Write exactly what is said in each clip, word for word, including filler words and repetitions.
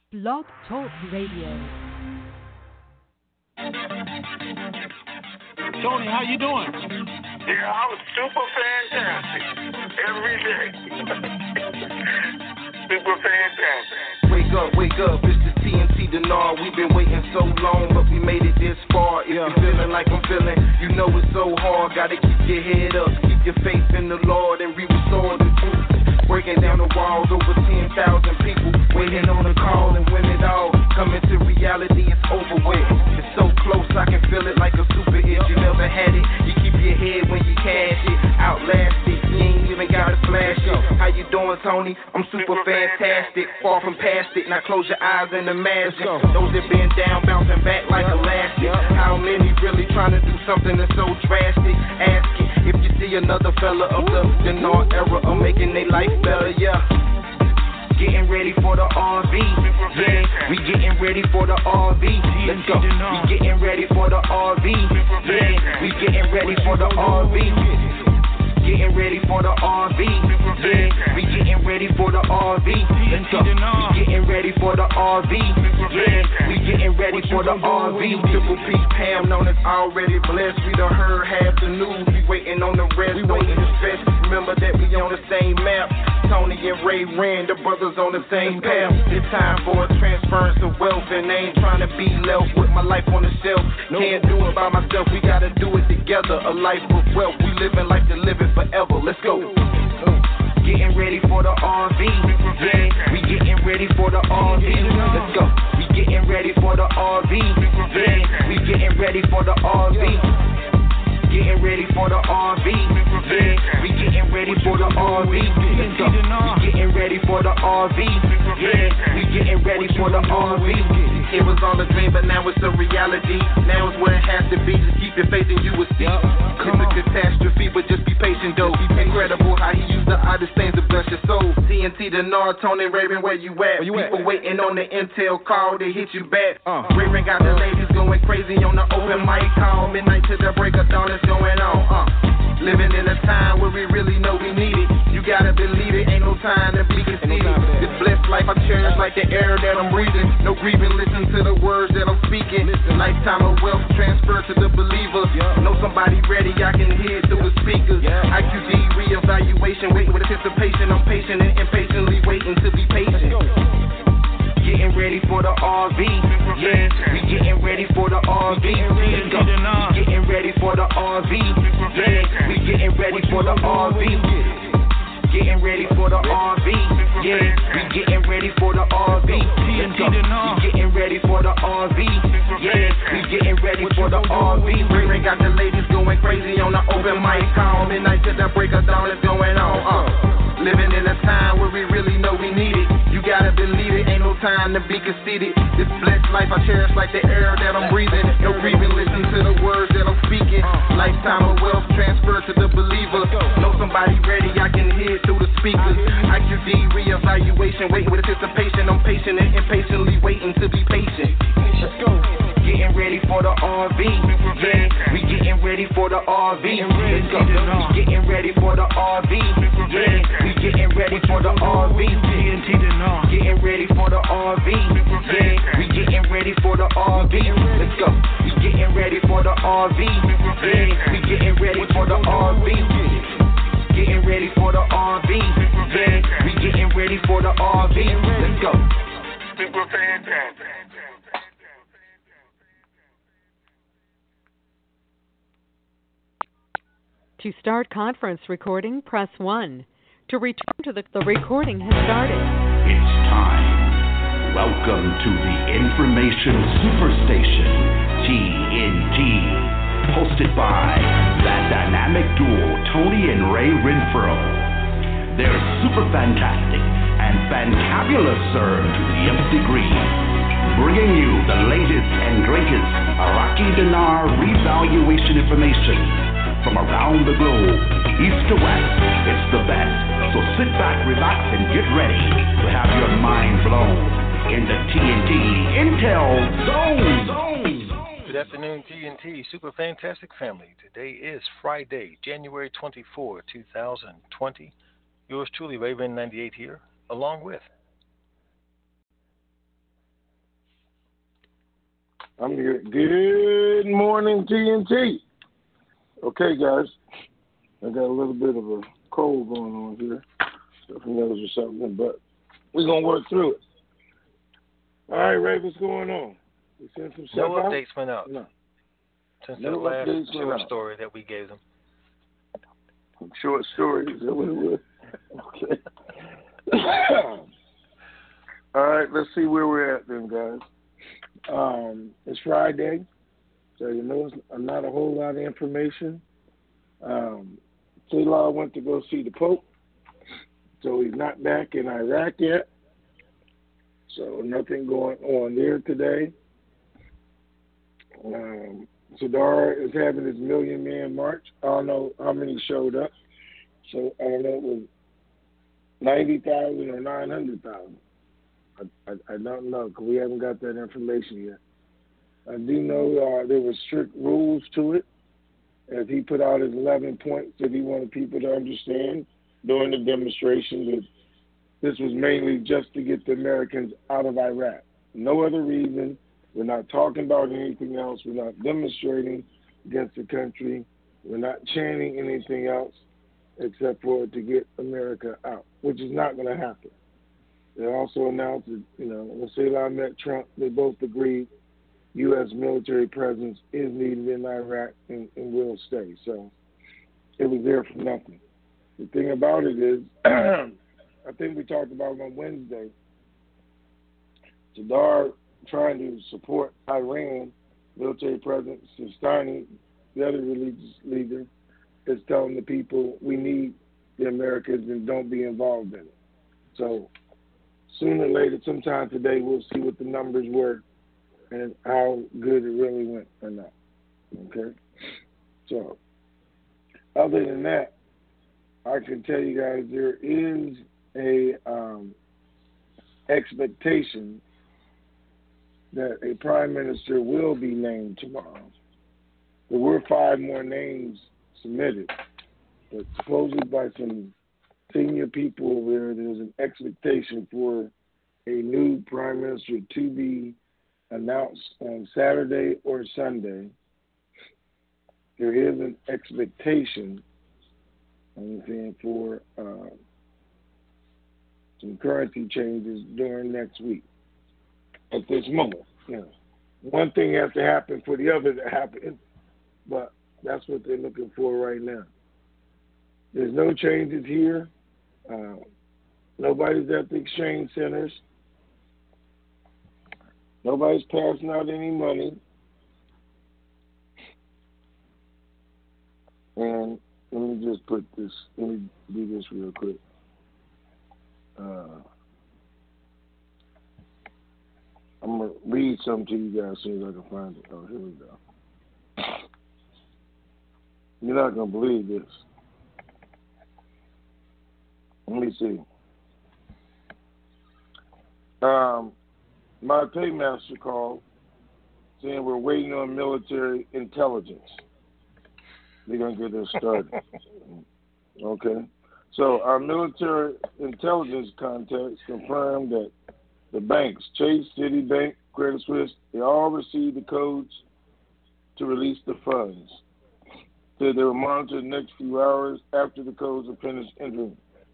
Blog Talk Radio. Tony, how you doing? Yeah, I'm super fantastic every day. Super fantastic. Wake up, wake up, it's the T N T Dinar. We've been waiting so long, but we made it this far. If you're feeling like I'm feeling, you know it's so hard. Gotta keep your head up, keep your faith in the Lord, and we restore the truth. Breaking down the walls, over ten thousand people waiting on a call, and when it all come into reality, it's over with. It's so close, I can feel it like a super hit. You never had it, you keep your head when you cash it. Outlast it, you ain't even gotta flash it. How you doing, Tony? I'm super fantastic, far from past it. Now close your eyes and imagine those that been down, bouncing back like elastic. How many really trying to do something that's so drastic? Ask it if you see another fella of the Dinar era of making their life better, yeah. Getting ready for the R V, yeah. We getting ready for the R V. Let's go. We getting ready for the R V, yeah. We getting ready for the R V. Getting ready for the R V, yeah. We getting ready for the R V. Let's go. We getting ready for the R V, yeah. We getting ready for the R V. Triple P Pam known as already blessed. We done heard half the news. We waiting on the rest. We waiting to stress. Remember that we on the same map. Tony and Ray Rand, the brothers on the same path. It's time for a transference of wealth, and they ain't trying to be left with my life on the shelf. Can't do it by myself, we gotta do it together. A life of wealth, we living life to live it forever. Let's go. Getting ready for the R V, yeah. We getting ready for the R V. Let's go. We getting ready for the R V, yeah. We getting ready for the R V. Getting ready for the R V, yeah. We getting ready for the R V. Let's go. We getting ready for the R V, yeah. We getting ready for the R V. It was all a dream, but now it's a reality. Now it's where it has to be. Just keep your faith and you will see. It's a catastrophe, but just be patient though. Incredible how he used the oddest things to bless your soul. T N T Dinar, Tony Raven, where you at? Where you People at? Waiting on the intel call to hit you back. Uh. Raven got the ladies going crazy on the open mic call. Midnight to the break of dawn is going on. Uh. Living in a time where we really know we need it. You gotta believe it, ain't no time to be conceited. This blessed life I cherish like the air that I'm breathing. No grieving, listen to the words that I'm speaking. Lifetime of wealth transfer to the believer. Know somebody ready, I can hear it through the speakers. I Q D reevaluation, waiting with anticipation. I'm patient and impatiently waiting to be patient. Getting ready for the R V, yeah. We getting ready for the R V. Let's go. We getting ready for the R V, yeah. We getting ready for the R V. Getting ready for the R V, yeah. We getting ready for the R V. Let's go. We getting ready for the R V, yeah. We getting ready for the R V. Ring got the ladies going crazy on the open mic call. Midnight to the break of dawn is going on. Uh. Living in a time where we really know we need it. You gotta believe it, ain't no time to be conceited. This blessed life I cherish like the air that I'm breathing. No grieving, listen to the words that I'm speaking. Lifetime of wealth transfer to the believer. Know somebody ready, I can hear it through the speakers. I Q D reevaluation, waiting with anticipation. I'm patient and impatiently waiting to be patient. Let's go. Getting ready for the R V, yeah. We getting ready for the R V. Let's go. We getting ready for the R V, yeah. We getting ready for the R V. Getting ready for the R V, yeah. We getting ready for the R V. Let's go. We getting ready for the R V, yeah. We getting ready for the R V. Getting ready for the R V, yeah. We getting ready for the R V. Let's go. Super fantastic. To start conference recording, press one. To return to the, the recording has started. It's time. Welcome to the Information Superstation, T N T. Hosted by that dynamic duo, Tony and Ray Renfro. They're super fantastic and fantabulous, sir, to the nth degree. Bringing you the latest and greatest Iraqi dinar revaluation information. From around the globe, east to west, it's the best. So sit back, relax, and get ready to have your mind blown in the T N T Intel Zone. Good afternoon, T N T Super Fantastic Family. Today is Friday, January twenty-fourth, two thousand twenty. Yours truly, Raven ninety-eight here, along with I'm here. Good morning, T N T. Okay, guys. I got a little bit of a cold going on here. Who knows or something, but we're going to work through it. All right, Ray, what's going on? We sent some No stuff updates went out. No. Since no the last short out. story that we gave them. Short story, is that what it was? Okay. All right, let's see where we're at then, guys. Um, it's Friday, so you know it's not a whole lot of information. Um, T-Law went to go see the Pope, so he's not back in Iraq yet. So nothing going on there today. Um, Sadar is having his Million Man March. I don't know how many showed up. So I don't know if it was ninety thousand or nine hundred thousand. I, I, I don't know because we haven't got that information yet. I do know uh, there were strict rules to it, as he put out his eleven points that he wanted people to understand during the demonstration that this was mainly just to get the Americans out of Iraq. No other reason. We're not talking about anything else. We're not demonstrating against the country. We're not chanting anything else except for to get America out, which is not going to happen. They also announced that, you know, when Selah met Trump, they both agreed U S military presence is needed in Iraq and, and will stay. So it was there for nothing. The thing about it is, I think we talked about it on Wednesday, Sadar trying to support Iran, military presence, Sistani, the other religious leader, is telling the people we need the Americans and don't be involved in it. So sooner or later, sometime today, we'll see what the numbers were and how good it really went or not. Okay? So other than that, I can tell you guys there is a um, expectation that a prime minister will be named tomorrow. There were five more names submitted, but supposedly by some senior people over there, there's an expectation for a new prime minister to be announced on Saturday or Sunday. There is an expectation, I'm saying, for uh, some currency changes during next week. At this moment, you know, one thing has to happen for the other to happen, but that's what they're looking for right now. There's no changes here. Uh, nobody's at the exchange centers. Nobody's passing out any money. And let me just put this, let me do this real quick. Uh, I'm going to read something to you guys as soon as I can find it. Oh, here we go. You're not going to believe this. Let me see. Um, my paymaster called saying we're waiting on military intelligence. They're going to get us started. Okay. So our military intelligence contacts confirmed that the banks, Chase, Citibank, Credit Suisse, they all received the codes to release the funds. So they will monitor the next few hours after the codes are finished entering.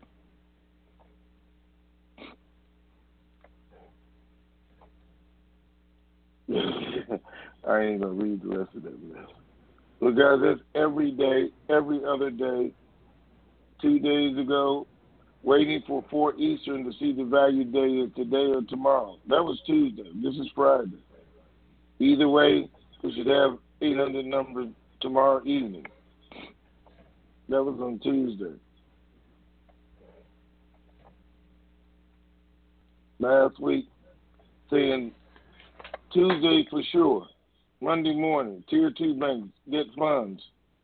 I ain't going to read the rest of that list. But guys, that's every day, every other day. Two days ago, waiting for four Eastern to see the value day of today or tomorrow. That was Tuesday. This is Friday. Either way, we should have eight hundred numbers tomorrow evening. That was on Tuesday. Last week, saying Tuesday for sure. Monday morning, Tier two banks get funds.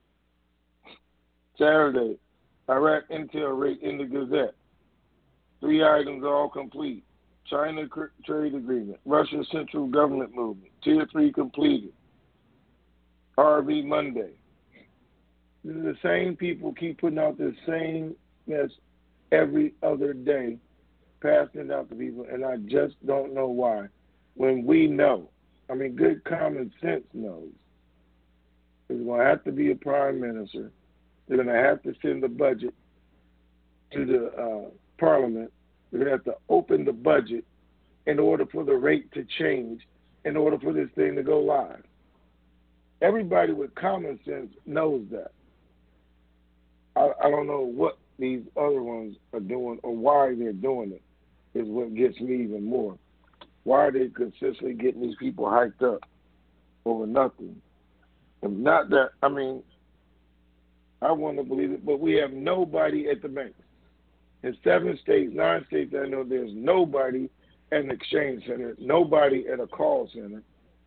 Saturday, Iraq intel rate in the Gazette. Three items all complete. China trade agreement. Russia central government movement. Tier three completed. R V Monday. This is the same people keep putting out the same mess every other day, passing it out to people, and I just don't know why. When we know, I mean, good common sense knows there's going to have to be a prime minister. They're going to have to send the budget to the uh, parliament. They're going to have to open the budget in order for the rate to change, in order for this thing to go live. Everybody with common sense knows that. I, I don't know what these other ones are doing or why they're doing it is what gets me even more. Why are they consistently getting these people hyped up over nothing? And not that, I mean, I want to believe it, but we have nobody at the bank. In seven states, nine states, I know there's nobody at an exchange center, nobody at a call center,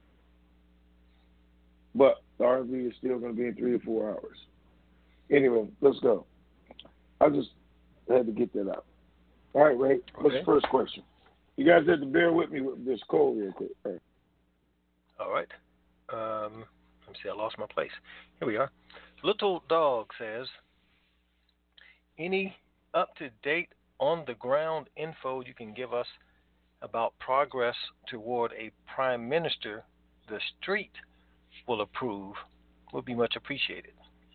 but the R V is still going to be in three or four hours. Anyway, let's go. I just had to get that out. All right, Ray, what's Okay. the first question? You guys have to bear with me with this cold real quick. All right. All right. Um, let me see. I lost my place. Here we are. Little Dog says, any up-to-date, on-the-ground info you can give us about progress toward a prime minister the street will approve would be much appreciated.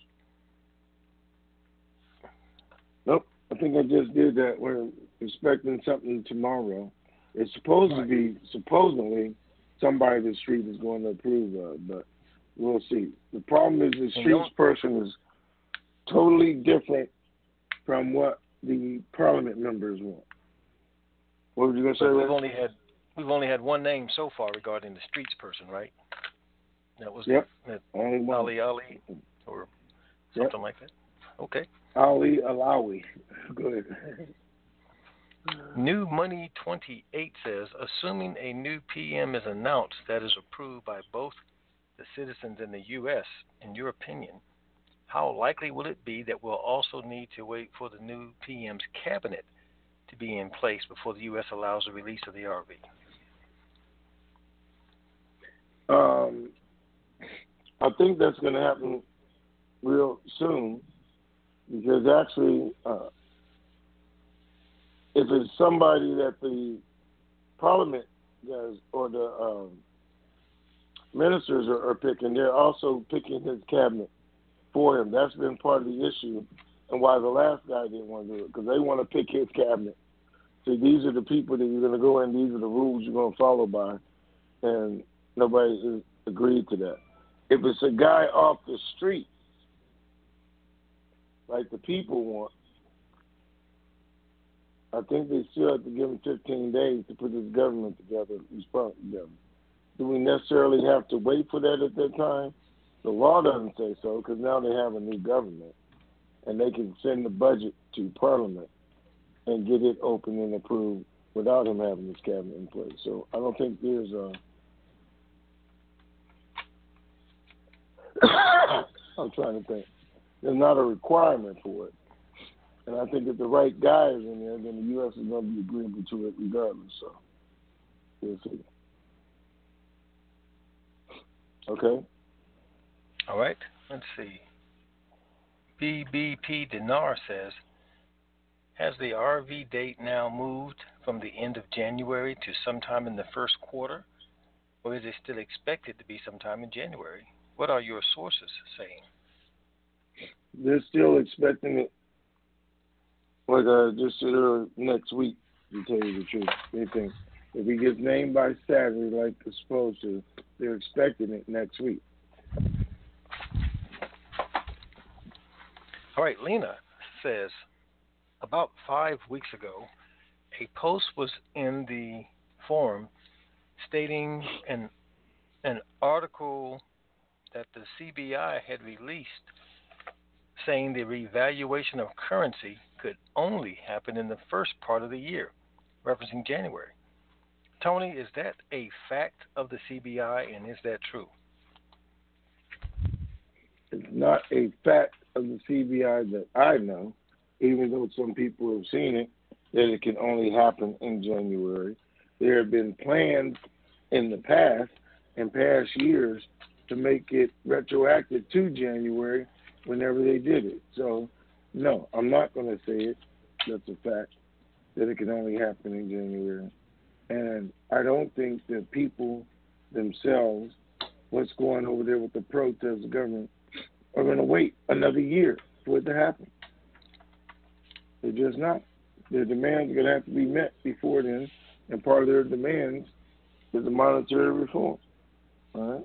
Nope. I think I just did that. We're expecting something tomorrow. It's supposed Right. to be, supposedly, somebody the street is going to approve of, but we'll see. The problem is the streets person is totally different from what the parliament members want. What were you going to say, But Ray? we've only had we've only had one name so far regarding the streets person, right? That was Yep. that Only one. Ali Ali or something Yep. like that. Okay. Ali Alawi. Good. New Money twenty-eight says, assuming a new P M is announced that is approved by both the citizens in the U S, in your opinion, how likely will it be that we'll also need to wait for the new P M's cabinet to be in place before the U S allows the release of the R V? Um, I think that's going to happen real soon because actually, uh, if it's somebody that the parliament does or the um, ministers are, are picking, they're also picking his cabinet for him. That's been part of the issue and why the last guy didn't want to do it because they want to pick his cabinet. See, these are the people that you're going to go in, these are the rules you're going to follow by, and nobody has agreed to that. If it's a guy off the street, like the people want, I think they still have to give him fifteen days to put his government together, respond together. Do we necessarily have to wait for that at that time? The law doesn't say so because now they have a new government and they can send the budget to Parliament and get it open and approved without him having his cabinet in place. So I don't think there's a... I'm trying to think. There's not a requirement for it. And I think if the right guy is in there, then the U S is going to be agreeable to it regardless. So we'll see. Okay. All right. Let's see. B B P Dinar says, has the R V date now moved from the end of January to sometime in the first quarter, or is it still expected to be sometime in January? What are your sources saying? They're still expecting it, like I just said earlier, next week, to tell you the truth. They think if he gets named by Saturday like it's supposed to, they're expecting it next week. All right, Lena says, about five weeks ago, a post was in the forum stating an, an article that the C B I had released saying the revaluation of currency could only happen in the first part of the year, referencing January. Tony, is that a fact of the C B I, and is that true? It's not a fact of the C B I that I know, even though some people have seen it, that it can only happen in January. There have been plans in the past, in past years, to make it retroactive to January whenever they did it. So, no, I'm not going to say it. That's a fact, that it can only happen in January. And I don't think that people themselves, what's going over there with the protest government, are going to wait another year for it to happen. They're just not. Their demands are going to have to be met before then, and part of their demands is the monetary reform. All right?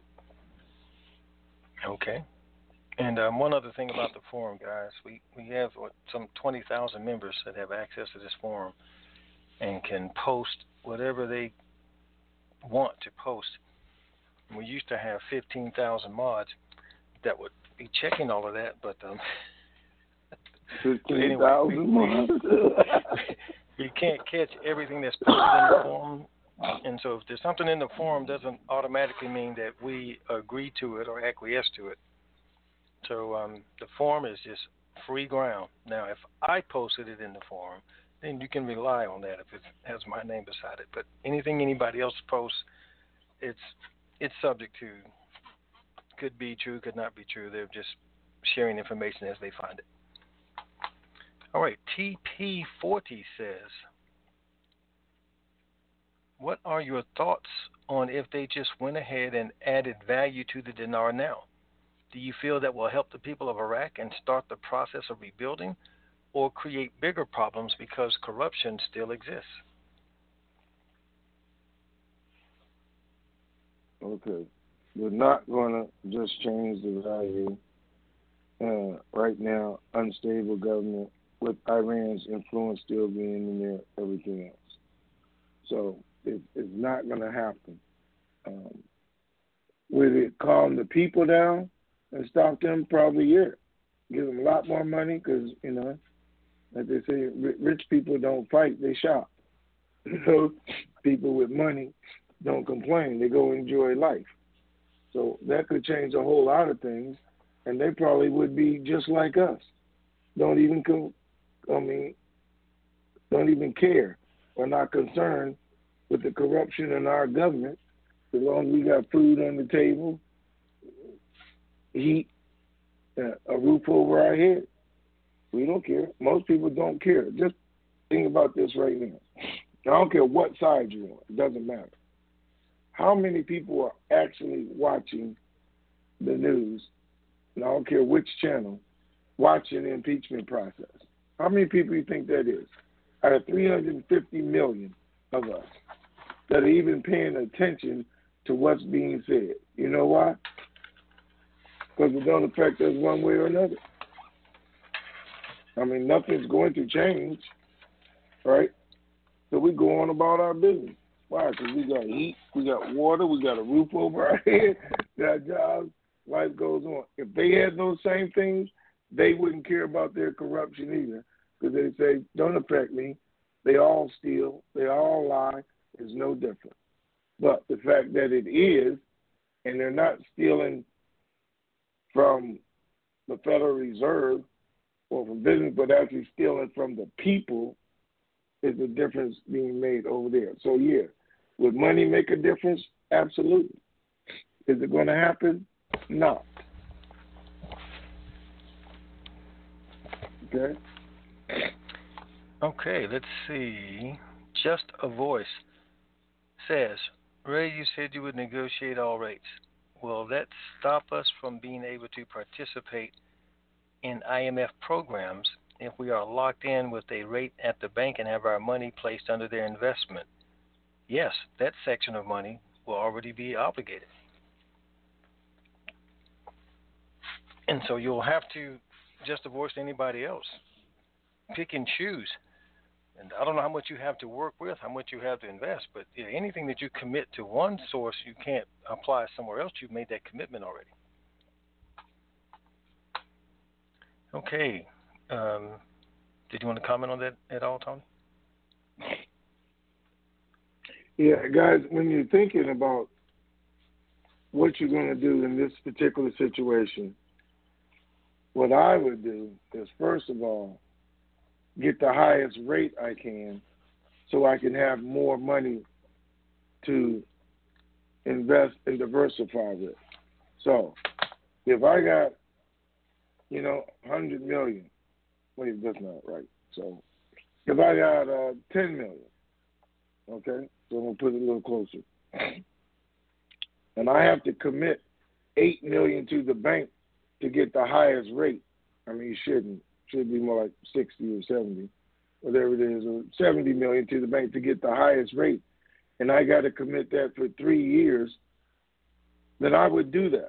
Okay. And um, one other thing about the forum, guys, we, we have what, some twenty thousand members that have access to this forum and can post whatever they want to post. We used to have fifteen thousand mods that would be checking all of that, but um, fifteen thousand anyway, mods. We can't catch everything that's posted in the forum, and so if there's something in the forum, doesn't automatically mean that we agree to it or acquiesce to it. So um, the forum is just free ground. Now, if I posted it in the forum, then you can rely on that if it has my name beside it. But anything anybody else posts, it's it's subject to, could be true, could not be true. They're just sharing information as they find it. All right, T P forty says, what are your thoughts on if they just went ahead and added value to the dinar now? Do you feel that will help the people of Iraq and start the process of rebuilding, or create bigger problems because corruption still exists? Okay. We're not going to just change the value. Uh, right now, unstable government with Iran's influence still being in there, everything else. So it, it's not going to happen. Um, will it calm the people down and stop them? Probably, yeah. Give them a lot more money because, you know, like they say, rich people don't fight, they shop. So people with money don't complain, they go enjoy life. So that could change a whole lot of things, and they probably would be just like us. Don't even, com- I mean, don't even care or not concerned with the corruption in our government. As long as we got food on the table, heat, uh, a roof over our head, we don't care. Most people don't care. Just think about this right now. I don't care what side you're on. It doesn't matter. How many people are actually watching the news, and I don't care which channel, watching the impeachment process? How many people do you think that is? Out of three hundred fifty million of us that are even paying attention to what's being said. You know why? Because it don't affect us one way or another. I mean, nothing's going to change, right? So we go on about our business. Why? Because we got heat, we got water, we got a roof over our head, got jobs, life goes on. If they had those same things, they wouldn't care about their corruption either, because they say, don't affect me. They all steal, they all lie, it's no different. But the fact that it is, and they're not stealing from the Federal Reserve or from business, but actually stealing from the people, is the difference being made over there. So, yeah, would money make a difference? Absolutely. Is it going to happen? No. Okay. Okay, let's see. Just a Voice says, Ray, you said you would negotiate all rates. Will that stop us from being able to participate in I M F programs if we are locked in with a rate at the bank and have our money placed under their investment? Yes, that section of money will already be obligated. And so you'll have to, just to voice to anybody else, pick and choose. And I don't know how much you have to work with, how much you have to invest, but yeah, anything that you commit to one source, you can't apply somewhere else. You've made that commitment already. Okay. Um, did you want to comment on that at all, Tony? Yeah, guys, when you're thinking about what you're going to do in this particular situation, what I would do is, first of all, get the highest rate I can so I can have more money to invest and diversify with. So if I got, you know, one hundred million, wait, that's not right. So if I got uh, ten million, okay, so I'm going to put it a little closer. and I have to commit eight million to the bank to get the highest rate. I mean, you shouldn't. Should be more like sixty or seventy, whatever it is, or seventy million to the bank to get the highest rate, and I got to commit that for three years. Then I would do that,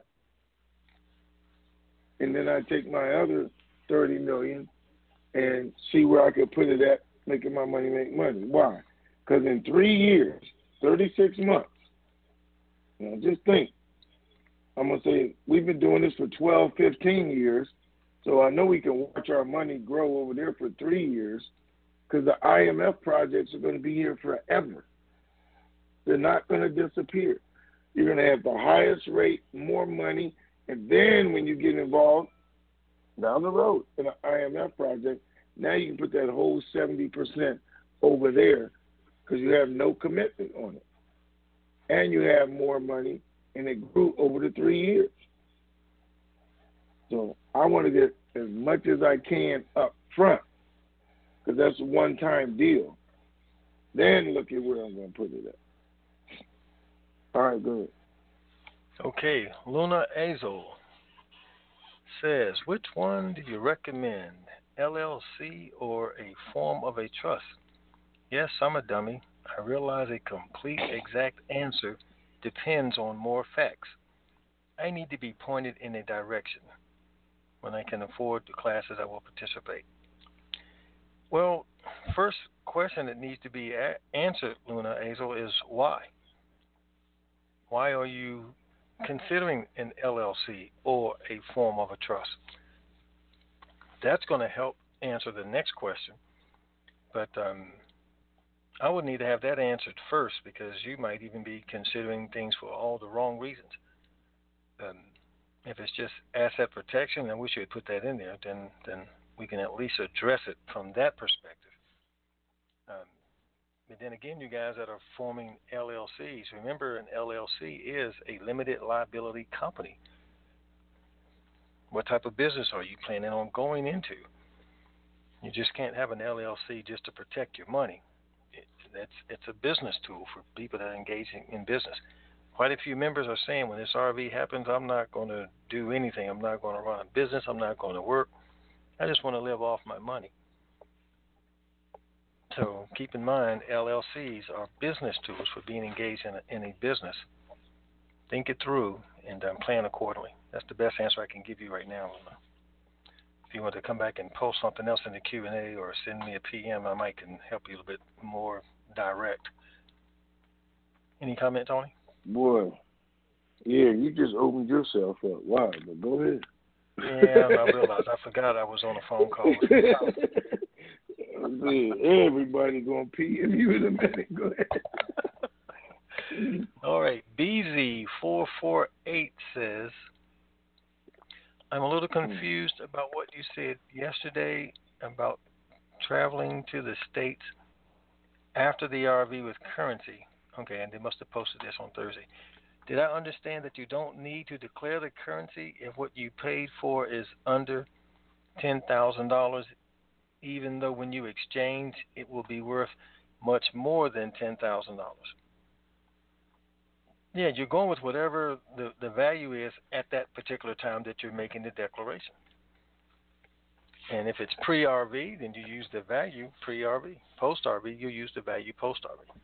and then I take my other thirty million and see where I could put it at, making my money make money. Why? Because in three years, thirty-six months. Now just think. I'm going to say we've been doing this for twelve, fifteen years, so I know we can watch our money grow over there for three years because the I M F projects are going to be here forever. They're not going to disappear. You're going to have the highest rate, more money, and then when you get involved down the road in an I M F project, now you can put that whole seventy percent over there because you have no commitment on it. And you have more money, and it grew over the three years. So I want to get as much as I can up front because that's a one-time deal. Then look at where I'm going to put it at. All right, go ahead. Okay, Luna Azel says, which one do you recommend, L L C or a form of a trust? Yes, I'm a dummy. I realize a complete exact answer depends on more facts. I need to be pointed in a direction. When I can afford the classes, I will participate. Well, first question that needs to be a- answered, Luna Azel, is why? Why are you considering an L L C or a form of a trust? That's going to help answer the next question. But um, I would need to have that answered first because you might even be considering things for all the wrong reasons. Um, if it's just asset protection, I wish you had put that in there, then, then we can at least address it from that perspective. Um, But then again, you guys that are forming L L Cs, remember an L L C is a limited liability company. What type of business are you planning on going into? You just can't have an L L C just to protect your money. It, that's, it's a business tool for people that are engaging in business. Quite a few members are saying when this R V happens, I'm not going to do anything. I'm not going to run a business. I'm not going to work. I just want to live off my money. So keep in mind, L L Cs are business tools for being engaged in a, in a business. Think it through and um, plan accordingly. That's the best answer I can give you right now. If you want to come back and post something else in the Q and A or send me a P M, I might can help you a little bit more direct. Any comment, Tony? Boy, yeah, you just opened yourself up. Wow, but go ahead. Yeah, I realized. I forgot I was on a phone call. Everybody gonna P M you in a minute. Go ahead. All right. B Z four four eight says, I'm a little confused about what you said yesterday about traveling to the States after the R V with currency. Okay, and they must have posted this on Thursday. Did I understand that you don't need to declare the currency if what you paid for is under ten thousand dollars, even though when you exchange, it will be worth much more than ten thousand dollars? Yeah, you're going with whatever the, the value is at that particular time that you're making the declaration. And if it's pre-R V, then you use the value pre-R V. Post-R V, you use the value post-R V.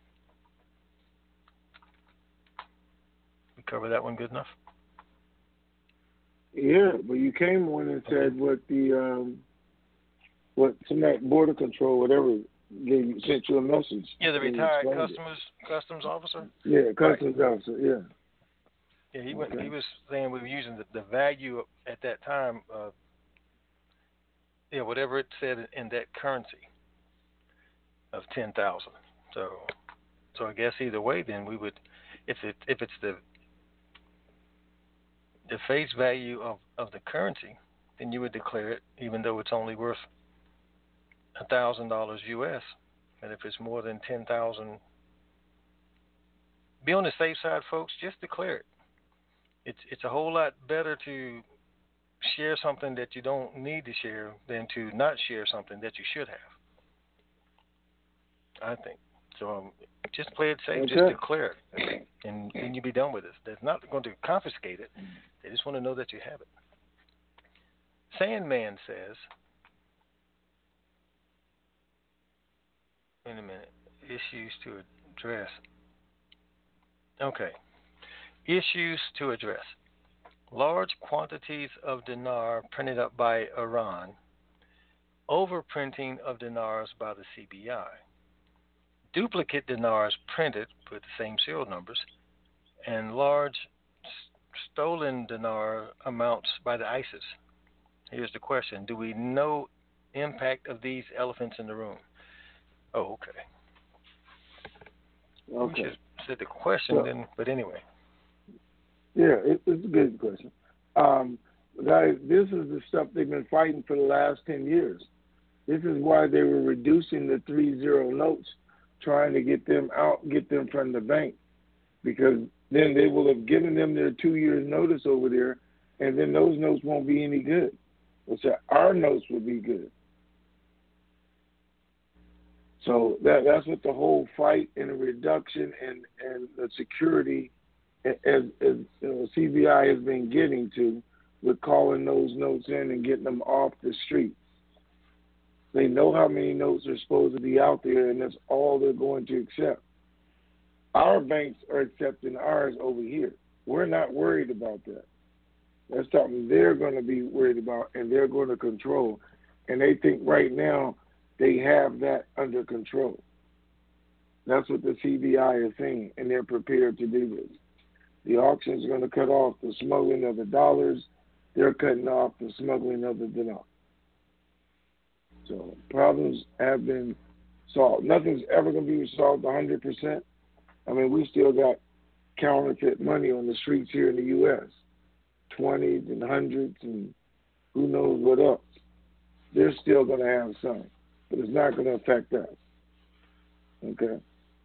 We cover that one good enough? Yeah, but you came on and said what the um, what somebody border control, whatever, gave you, sent you a message. Yeah, the retired customs customs officer. Yeah, customs right. officer. Yeah. Yeah, he went. Okay. He was saying we were using the, the value at that time. Uh, yeah, whatever it said in that currency of ten thousand. So, so I guess either way, then we would, if it if it's the the face value of, of the currency, then you would declare it, even though it's only worth a thousand dollars U S. And if it's more than ten thousand, be on the safe side, folks. Just declare it. It's it's a whole lot better to share something that you don't need to share than to not share something that you should have, I think. So um, Just play it safe. Okay. Just declare it, and and you be done with it. They're not going to confiscate it. They just want to know that you have it. Sandman says, in a minute, issues to address. Okay. Issues to address. Large quantities of dinar printed up by Iran. Overprinting of dinars by the C B I. Duplicate dinars printed with the same serial numbers. And large stolen dinar amounts by the ISIS. Here's the question. Do we know impact of these elephants in the room? Oh, okay. Okay. We should said the question, so, then, but anyway. Yeah, it, it's a good question. Um, guys, this is the stuff they've been fighting for the last ten years. This is why they were reducing the three zero notes, trying to get them out, get them from the bank, because then they will have given them their two years notice over there, and then those notes won't be any good. So our notes will be good. So that that's what the whole fight and the reduction and, and the security as, as you know, C B I has been getting to with calling those notes in and getting them off the street. They know how many notes are supposed to be out there, and that's all they're going to accept. Our banks are accepting ours over here. We're not worried about that. That's something they're going to be worried about, and they're going to control. And they think right now they have that under control. That's what the C B I is saying, and they're prepared to do this. The auction is going to cut off the smuggling of the dollars. They're cutting off the smuggling of the dinar. So problems have been solved. Nothing's ever going to be solved one hundred percent. I mean, we still got counterfeit money on the streets here in the U S twenties and hundreds and who knows what else. They're still going to have some, but it's not going to affect us. Okay?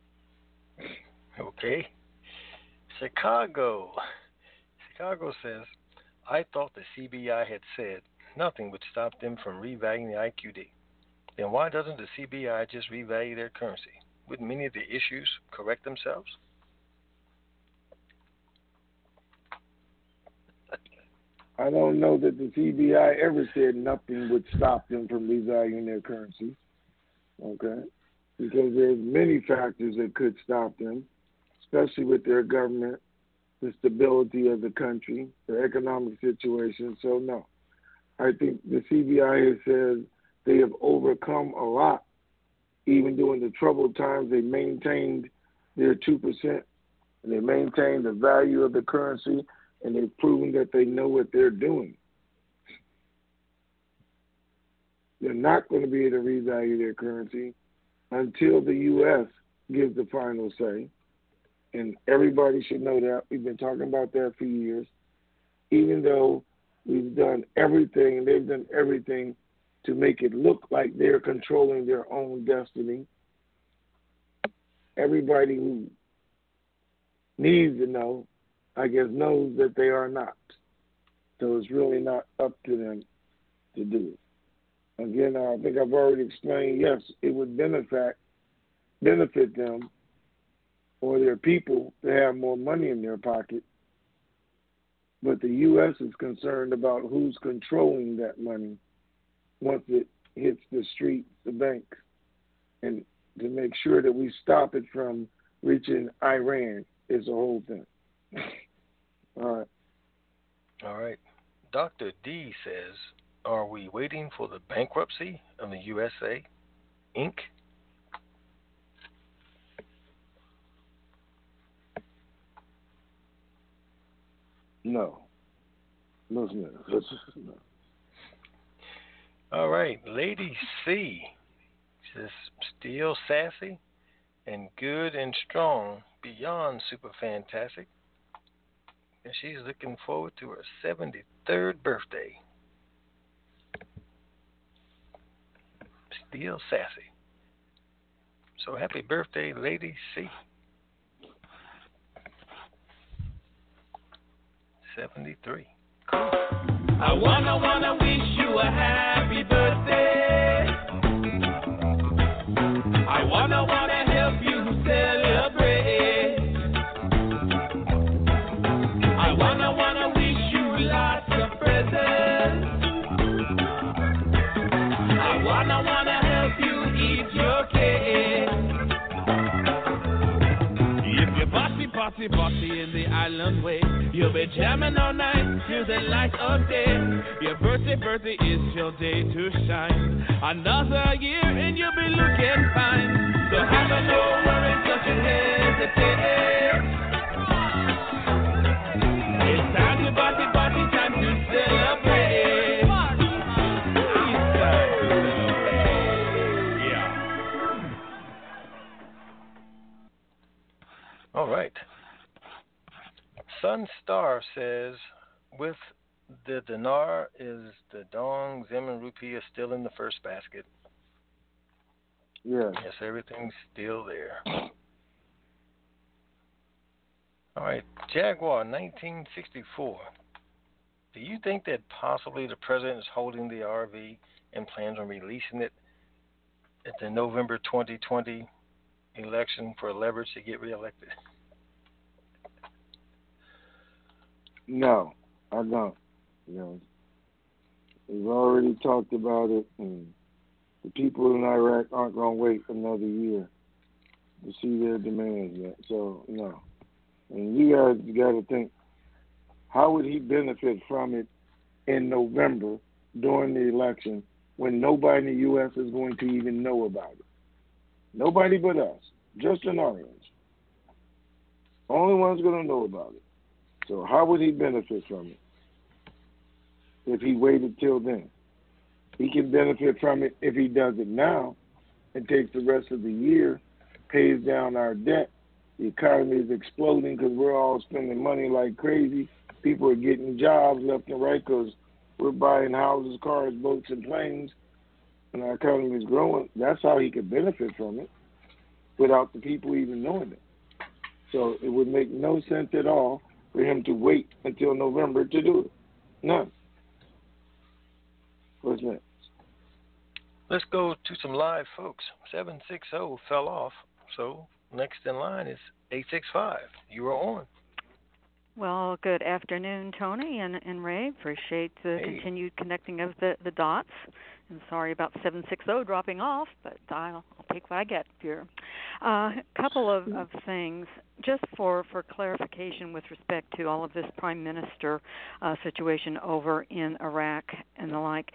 Okay. Chicago. Chicago says, I thought the C B I had said nothing would stop them from revaluing the I Q D. Then why doesn't the C B I just revalue their currency? Wouldn't many of the issues correct themselves? I don't know that the C B I ever said nothing would stop them from revaluing their currencies, okay? Because there's many factors that could stop them, especially with their government, the stability of the country, their economic situation. So, no. I think the C B I has said they have overcome a lot. Even during the troubled times, they maintained their two percent, and they maintained the value of the currency, and they've proven that they know what they're doing. They're not going to be able to revalue their currency until the U S gives the final say. And everybody should know that. We've been talking about that for years. Even though we've done everything, they've done everything to make it look like they're controlling their own destiny. Everybody who needs to know, I guess, knows that they are not. So it's really not up to them to do it. Again, I think I've already explained, yes, it would benefit, benefit them or their people to have more money in their pocket. But the U S is concerned about who's controlling that money once it hits the streets, the banks, and to make sure that we stop it from reaching Iran is the whole thing. All right. All right. Doctor D says, are we waiting for the bankruptcy of the U S A, Incorporated? No. No. No. All right. Lady C says, still sassy and good and strong, beyond super fantastic. And she's looking forward to her seventy-third birthday. Still sassy. So happy birthday, Lady C. seventy-three. Cool. I wanna, wanna wish you a happy birthday. I wanna, wanna help you celebrate. party, party in the island way. You'll be jamming all night till the light of day. Your birthday, birthday is your day to shine. Another year and you'll be looking fine. So have no worries, don't you hesitate. It's time to party, party, time to celebrate. It's time to celebrate. Yeah. All right. Sun Star says, with the dinar, is the dong, zim, and rupee still in the first basket? Yeah. Yes, everything's still there. All right. Jaguar, nineteen sixty-four. Do you think that possibly the president is holding the R V and plans on releasing it at the November twenty twenty election for leverage to get reelected? No, I don't. You know, we've already talked about it, and the people in Iraq aren't going to wait another year to see their demands yet. So, no. And you guys got to think, how would he benefit from it in November during the election when nobody in the U S is going to even know about it? Nobody but us, just an audience. Only one's going to know about it. So how would he benefit from it if he waited till then? He can benefit from it if he does it now and takes the rest of the year, pays down our debt. The economy is exploding because we're all spending money like crazy. People are getting jobs left and right because we're buying houses, cars, boats, and planes, and our economy is growing. That's how he could benefit from it without the people even knowing it. So it would make no sense at all for him to wait until November to do it. None. What's next? Let's go to some live folks. seven six zero fell off, so next in line is eight six five. You are on. Well, good afternoon, Tony and, and Ray. Appreciate the Hey. continued connecting of the, the dots. And sorry about seven six zero dropping off, but I'll, I'll take what I get here. A uh, couple of, of things, just for, for clarification with respect to all of this prime minister uh, situation over in Iraq and the like.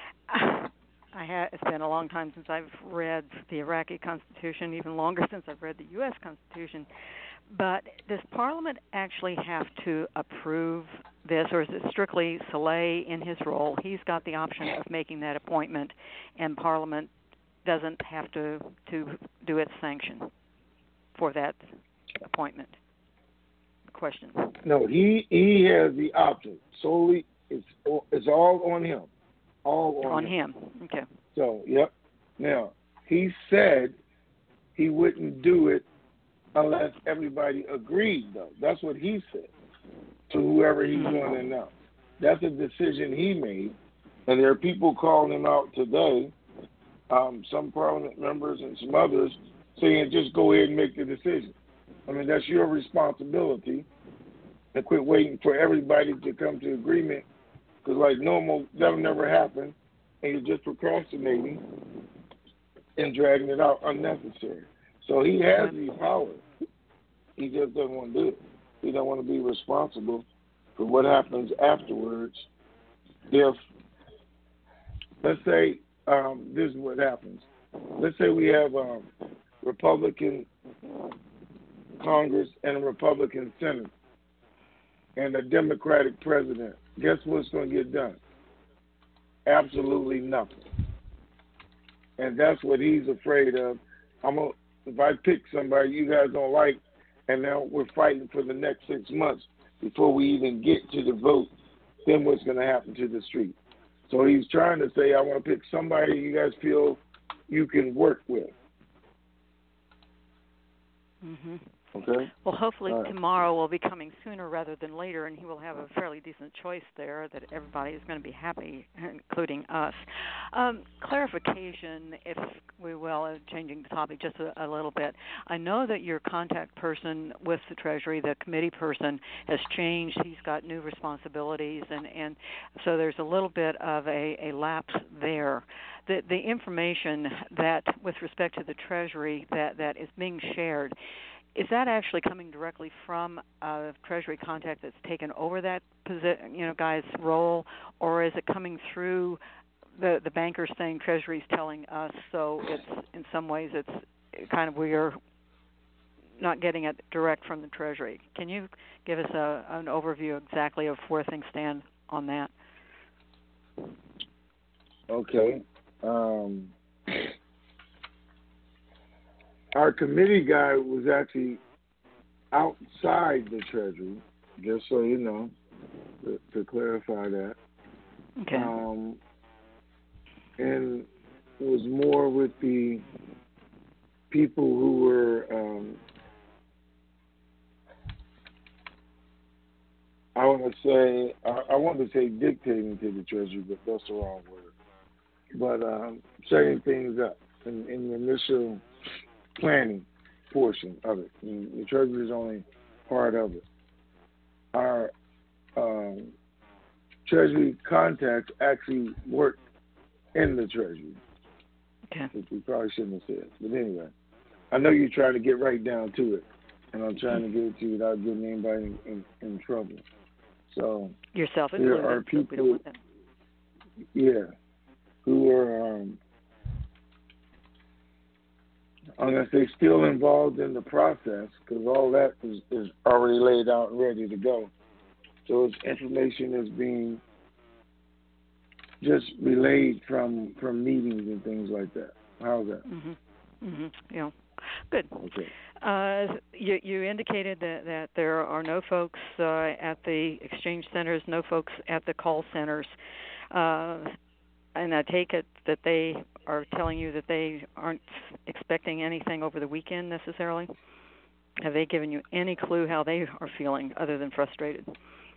I ha- it's been a long time since I've read the Iraqi Constitution, even longer since I've read the U S Constitution. But does Parliament actually have to approve this, or is it strictly Saleh in his role? He's got the option of making that appointment, and Parliament doesn't have to, to do its sanction for that appointment. Question. No, he he has the option. Solely, it's it's all on him. All on, on him. him. Okay. So, yep. Now, he said he wouldn't do it unless everybody agreed, though. That's what he said to whoever he's going to announce. That's a decision he made, and there are people calling him out today, um, some parliament members and some others, saying just go ahead and make the decision. I mean, that's your responsibility, and quit waiting for everybody to come to agreement, because like normal, that'll never happen, and you're just procrastinating and dragging it out unnecessary. So he has the power. He just doesn't want to do it. He don't want to be responsible for what happens afterwards. If, let's say, um, this is what happens. Let's say we have a Republican Congress and a Republican Senate and a Democratic president. Guess what's going to get done? Absolutely nothing. And that's what he's afraid of. I'm gonna, if I pick somebody you guys don't like, and now we're fighting for the next six months before we even get to the vote, then what's going to happen to the street? So he's trying to say, I want to pick somebody you guys feel you can work with. Mm-hmm. Okay. Well, hopefully All right. tomorrow will be coming sooner rather than later, and he will have a fairly decent choice there that everybody is going to be happy, including us. Um, clarification, if we will, uh, changing the topic just a, a little bit. I know that your contact person with the Treasury, the committee person, has changed. He's got new responsibilities, and, and so there's a little bit of a, a lapse there. The, the information that, with respect to the Treasury, that, that is being shared, is that actually coming directly from a Treasury contact that's taken over that posi- you know guy's role, or is it coming through the the bankers saying Treasury's telling us? So it's in some ways it's kind of we're not getting it direct from the Treasury. Can you give us a, an overview exactly of where things stand on that? Okay. Um, our committee guy was actually outside the Treasury, just so you know, to, to clarify that. Okay. Um, and it was more with the people who were, um, I want to say, I, I want to say dictating to the Treasury, but that's the wrong word. But um, setting things up in, in the initial planning portion of it. And the Treasury is only part of it. Our um, Treasury contacts actually work in the Treasury, okay. which we probably shouldn't have said. But anyway, I know you're trying to get right down to it, and I'm trying to get it to you without getting anybody in, in, in trouble. So yourself there included. are people, so we don't want that. yeah, who are, um, unless they're still involved in the process, because all that is, is already laid out and ready to go. So it's information is being just relayed from, from meetings and things like that. How's that? Mm-hmm. Mm-hmm. Yeah. Good. Okay. Uh, you, you indicated that, that there are no folks uh, at the exchange centers, no folks at the call centers. Uh, and I take it that they are telling you that they aren't expecting anything over the weekend necessarily? Have they given you any clue how they are feeling other than frustrated?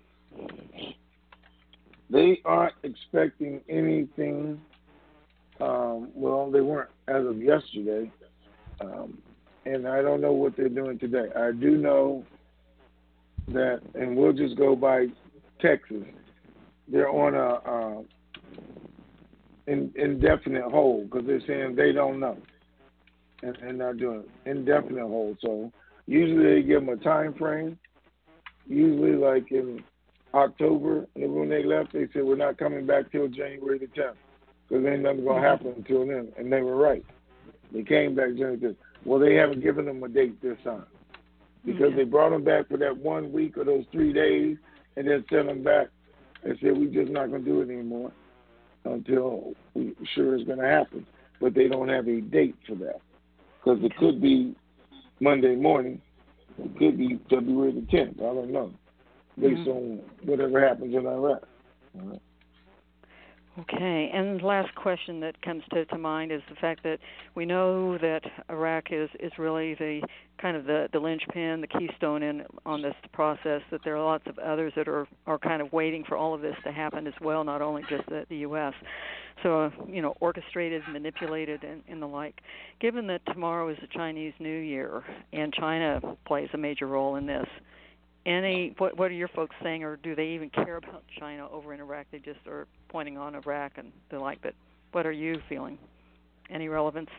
They aren't expecting anything. Um, well, they weren't as of yesterday. Um, and I don't know what they're doing today. I do know that, and we'll just go by Texas, they're on a uh, in, indefinite hold because they're saying they don't know. And they're not doing indefinite hold. So usually they give them a time frame. Usually like in October, and when they left, they said, we're not coming back till January the tenth because ain't nothing going to happen until then. And they were right. They came back January tenth. Well, they haven't given them a date this time because they brought them back for that one week or those three days and then sent them back and said, we're just not going to do it anymore until we're sure it's going to happen. But they don't have a date for that because it could be Monday morning. It could be February the tenth. I don't know. Based mm-hmm. on whatever happens in Iraq. All right. Okay, and the last question that comes to, to mind is the fact that we know that Iraq is, is really the kind of the, the linchpin, the keystone in on this process, that there are lots of others that are, are kind of waiting for all of this to happen as well, not only just the, the U S So, uh, you know, orchestrated, manipulated, and, and the like. Given that tomorrow is the Chinese New Year and China plays a major role in this, Any what what are your folks saying, or do they even care about China over in Iraq? They just are pointing on Iraq and the like. But what are you feeling? Any relevance?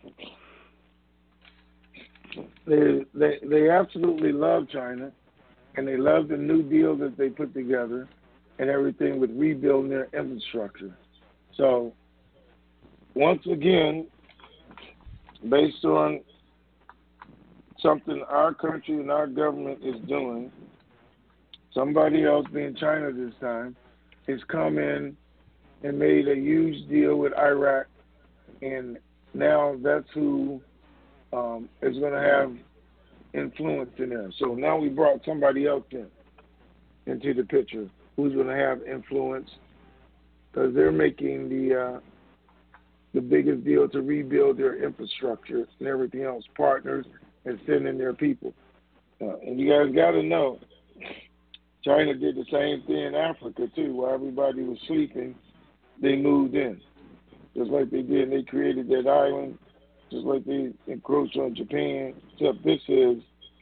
They they they absolutely love China, and they love the New Deal that they put together, and everything with rebuilding their infrastructure. So once again, based on something our country and our government is doing, somebody else, being China this time, has come in and made a huge deal with Iraq, and now that's who um, is going to have influence in there. So now we brought somebody else in into the picture who's going to have influence because they're making the uh, the biggest deal to rebuild their infrastructure and everything else, partners, and sending their people. Uh, and you guys got to know, China did the same thing in Africa, too. While everybody was sleeping, they moved in. Just like they did. They created that island, just like they encroached on Japan, except this is,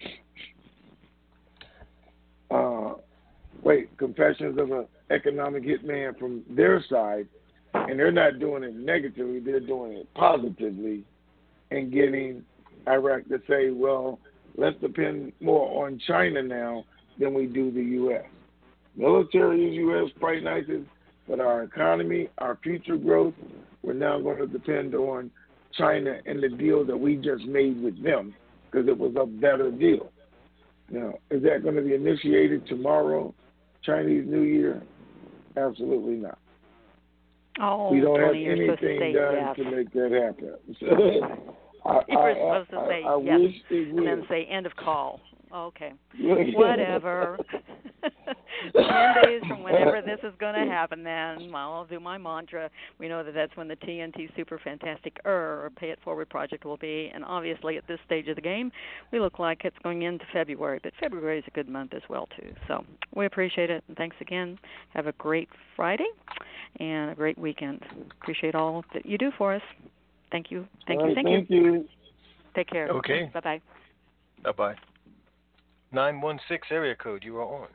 uh, wait, Confessions of an Economic Hitman from their side, and they're not doing it negatively. They're doing it positively and getting Iraq to say, well, let's depend more on China now than we do the U S. Military is U S quite nice, but our economy, our future growth, we're now going to depend on China and the deal that we just made with them because it was a better deal. Now, is that going to be initiated tomorrow, Chinese New Year? Absolutely not. Oh, we don't Tony, have anything done yes. to make that happen. So, I, you were I, supposed to I, say I yes wish it would. and then say end of call. Okay. Whatever. Ten days from whenever this is going to happen, then well, I'll do my mantra. We know that that's when the T N T Super Fantastic Er or Pay It Forward project will be, and obviously at this stage of the game, we look like it's going into February, but February is a good month as well too. So we appreciate it, and thanks again. Have a great Friday and a great weekend. Appreciate all that you do for us. Thank you. Thank all you. right, Thank, thank you. you. Take care. Okay. Bye bye. Bye bye. nine one six area code, you are on.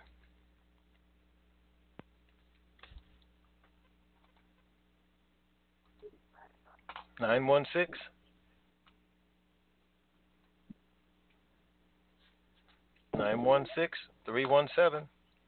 nine one six. nine one six, three one seven.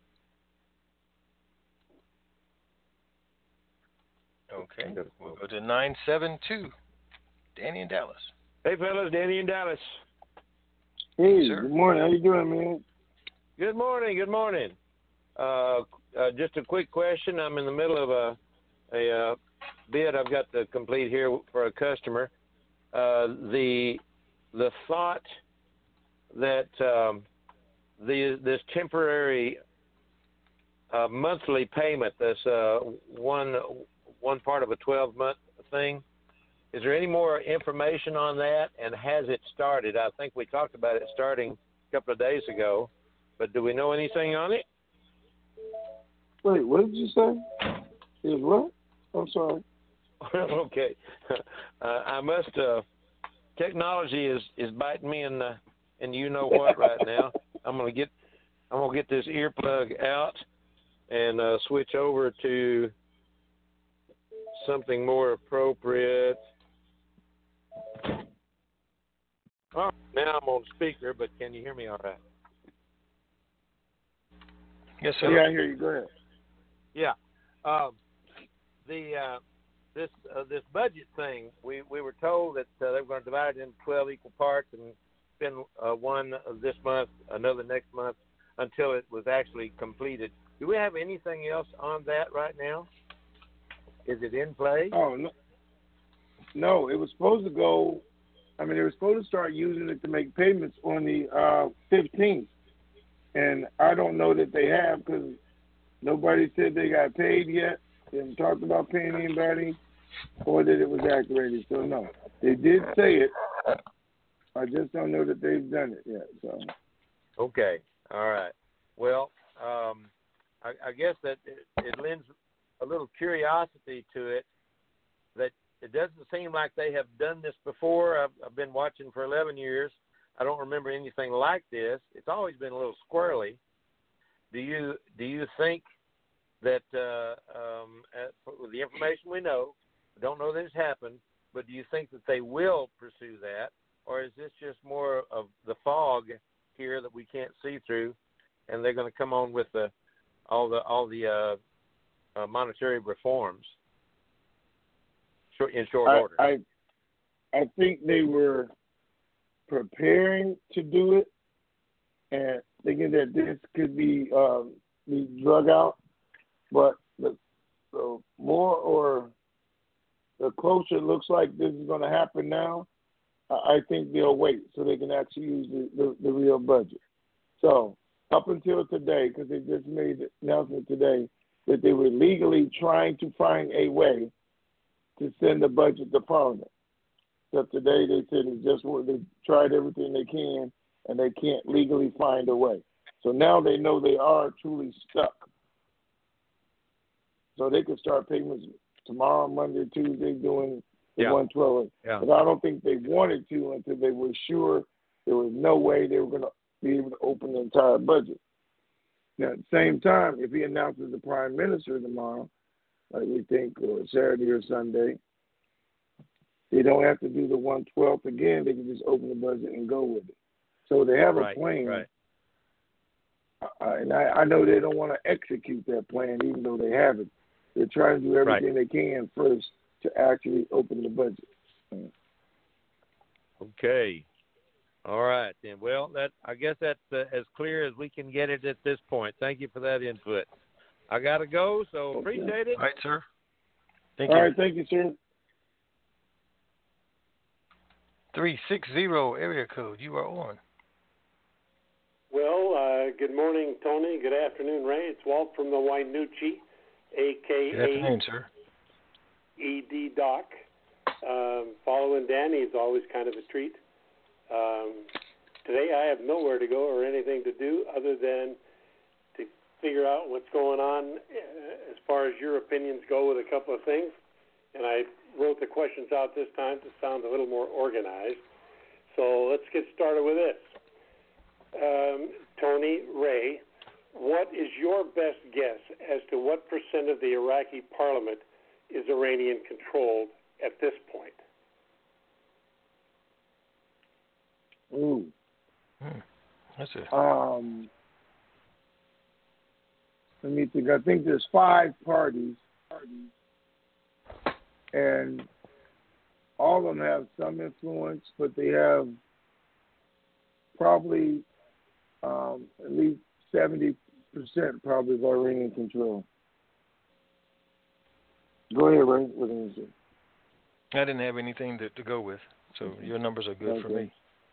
Okay, we'll go to nine seven two. Danny in Dallas. Hey, fellas, Danny in Dallas. Hey, Sir. Good morning. How you doing, man? Good morning. Good morning. Uh, uh, just a quick question. I'm in the middle of a a uh, bid I've got to complete here for a customer. Uh, the the thought that um, the this temporary uh, monthly payment, this uh, one one part of a twelve month thing. Is there any more information on that, and has it started? I think we talked about it starting a couple of days ago, but do we know anything on it? Wait, what did you say? Is what? I'm sorry. Okay. Uh, I must, uh, technology is, is biting me in the, in you know what right now. I'm going to get, I'm going to get this earplug out and uh, switch over to something more appropriate. Oh, now I'm on speaker, but can you hear me all right? Yes, sir. Yeah, I hear you. Go ahead. Yeah. Um, the uh, this uh, this budget thing, we, we were told that uh, they were going to divide it into twelve equal parts and spend uh, one this month, another next month, until it was actually completed. Do we have anything else on that right now? Is it in play? Oh, no. No, it was supposed to go. I mean, they were supposed to start using it to make payments on the uh, fifteenth. And I don't know that they have because nobody said they got paid yet. They haven't talked about paying anybody or that it was activated. So, no. They did say it. I just don't know that they've done it yet. So. Okay. All right. Well, um, I, I guess that it, it lends a little curiosity to it that it doesn't seem like they have done this before. I've, I've been watching for eleven years. I don't remember anything like this. It's always been a little squirrely. Do you do you think that uh, um, with the information we know, don't know that it's happened, but do you think that they will pursue that, or is this just more of the fog here that we can't see through, and they're going to come on with the all the all the uh, uh, monetary reforms in short I, order? I I think they were preparing to do it and thinking that this could be um, be drug out, but the, the more or the closer it looks like this is going to happen now, I think they'll wait so they can actually use the, the, the real budget. So up until today, because they just made the announcement today that they were legally trying to find a way to send the budget to Parliament. Except today they said it's just they tried everything they can and they can't legally find a way. So now they know they are truly stuck. So they could start payments tomorrow, Monday, Tuesday, doing the yeah. one twelve. Yeah. But I don't think they wanted to until they were sure there was no way they were going to be able to open the entire budget. Now, at the same time, if he announces the prime minister tomorrow, like we think, or Saturday or Sunday, they don't have to do the one twelfth again. They can just open the budget and go with it. So they have right, a plan. Right. Uh, and I, I know they don't want to execute that plan, even though they have it. They're trying to do everything right. they can first to actually open the budget. Okay. All right, then. Well, that I guess that's uh, as clear as we can get it at this point. Thank you for that input. I got to go, so Okay. appreciate it. All right, sir. Thank All you. right, thank you, sir. three six zero area code. You are on. Well, uh, good morning, Tony. Good afternoon, Ray. It's Walt from the Wainucci, a k a. Good afternoon, sir. E D Doc. Um, following Danny is always kind of a treat. Um, today I have nowhere to go or anything to do other than to figure out what's going on uh, as far as your opinions go with a couple of things. And I wrote the questions out this time to sound a little more organized. So let's get started with this. Um, Tony, Ray, what is your best guess as to what percent of the Iraqi parliament is Iranian-controlled at this point? Ooh. Hmm. That's it. Um, let me think. I think there's five parties, and all of them have some influence, but they have probably um, at least seventy percent probably of Iranian control. Go ahead, Ray. What do you say? I didn't have anything to, to go with, so Okay. your numbers are good Okay. for me.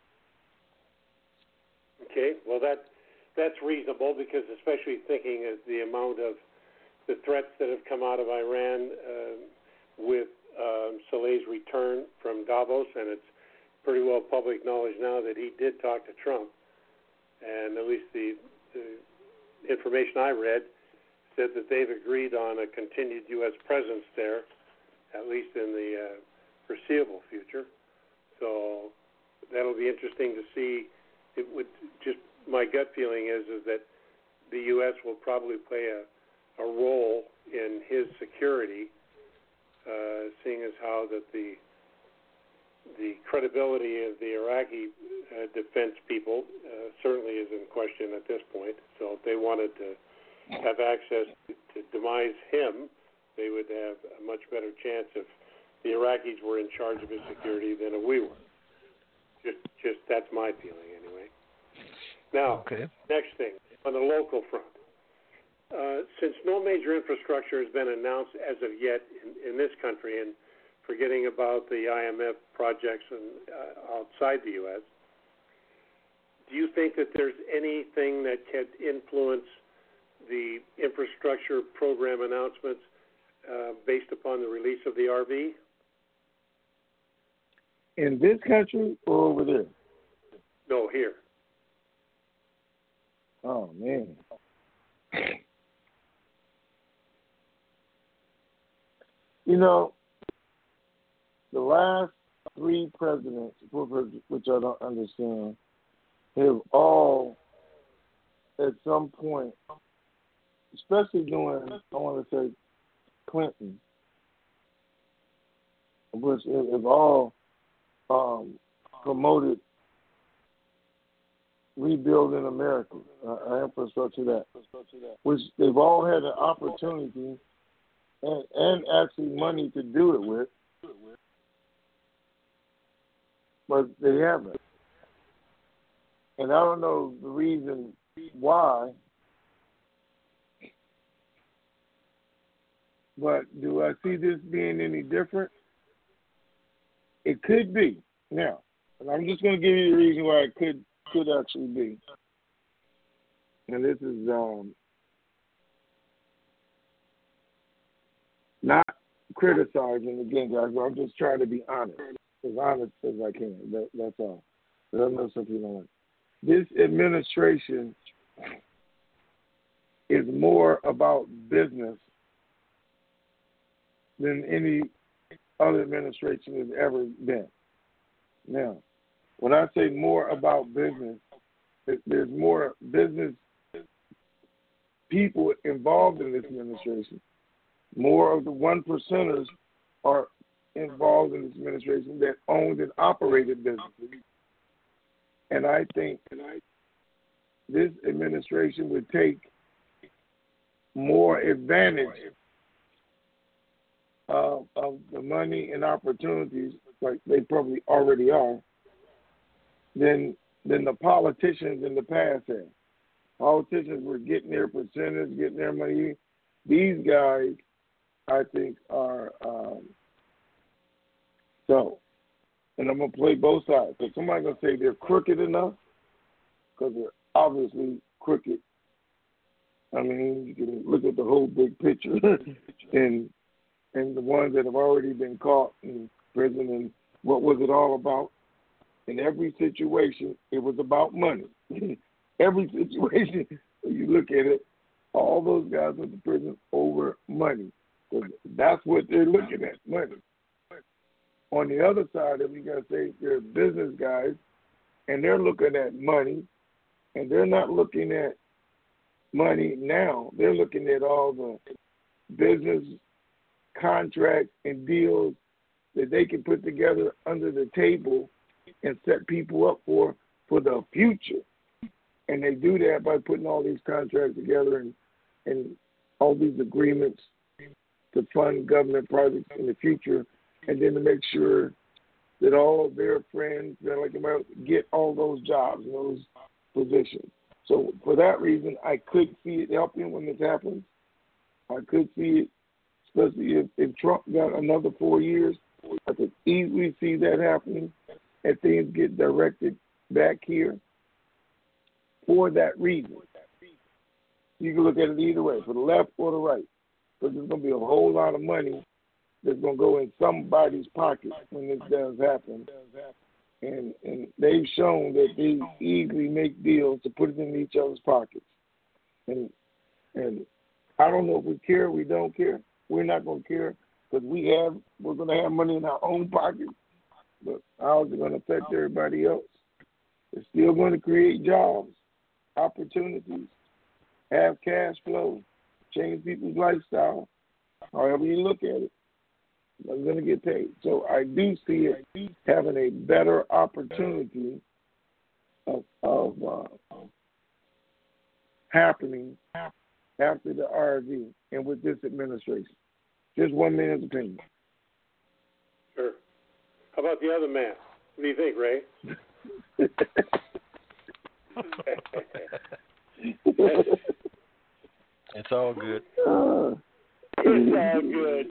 Okay, well that that's reasonable because especially thinking of the amount of the threats that have come out of Iran uh, with um, Saleh's return from Davos, and it's pretty well public knowledge now that he did talk to Trump, and at least the, the information I read said that they've agreed on a continued U S presence there, at least in the uh, foreseeable future. So that'll be interesting to see. It would just my gut feeling is is that the U S will probably play a, a role in his security, uh, seeing as how that the the credibility of the Iraqi uh, defense people uh, certainly is in question at this point. So if they wanted to have access to, to demise him, they would have a much better chance if the Iraqis were in charge of his security than if we were. Just, just that's my feeling anyway. Now, okay. Next thing, on the local front. Uh, since no major infrastructure has been announced as of yet in, in this country, and forgetting about the I M F projects and, uh, outside the U S, do you think that there's anything that could influence the infrastructure program announcements uh, based upon the release of the R V? In this country or over there? No, here. Oh, man. You know, the last three presidents, which I don't understand, have all, at some point, especially during, I want to say, Clinton, which have all um, promoted rebuilding America, uh, infrastructure that, which they've all had an opportunity and, and actually money to do it with, but they haven't. And I don't know the reason why, but do I see this being any different? It could be. Now, and I'm just going to give you the reason why it could could actually be. And this is um, not criticizing again, guys, but I'm just trying to be honest, as honest as I can. That, that's all. But I know some people don't like. This administration is more about business than any other administration has ever been. Now, when I say more about business, there's more business people involved in this administration. More of the one percenters are involved in this administration that owned and operated businesses. And I think this administration would take more advantage of, of the money and opportunities, like they probably already are, than than the politicians in the past have. Politicians were getting their percentage, getting their money. These guys, I think, are um, so. And I'm going to play both sides. So somebody's going to say they're crooked enough, because they're obviously crooked. I mean, you can look at the whole big picture. and and the ones that have already been caught in prison, and what was it all about? In every situation, it was about money. Every situation, when you look at it, all those guys went to prison over money. That's what they're looking at, money. On the other side, if you got to say they're business guys, and they're looking at money, and they're not looking at money now. They're looking at all the business contracts and deals that they can put together under the table and set people up for for the future. And they do that by putting all these contracts together and, and all these agreements to fund government projects in the future, and then to make sure that all of their friends that like about get all those jobs and those positions. So for that reason, I could see it helping when this happens. I could see it, especially if, if Trump got another four years. I could easily see that happening and things get directed back here for that reason. You can look at it either way, for the left or the right. Because there's going to be a whole lot of money that's going to go in somebody's pocket when this does happen. And and they've shown that they easily make deals to put it in each other's pockets. And and I don't know if we care or we don't care. We're not going to care because we have, we're going to have money in our own pockets. But how is it going to affect everybody else? It's still going to create jobs, opportunities, have cash flow, change people's lifestyle. However you look at it, they're going to get paid. So I do see it having a better opportunity of, of uh, happening after the R V and with this administration. Just one man's opinion. Sure. How about the other man? What do you think, Ray? It's all good. Uh, it's all good.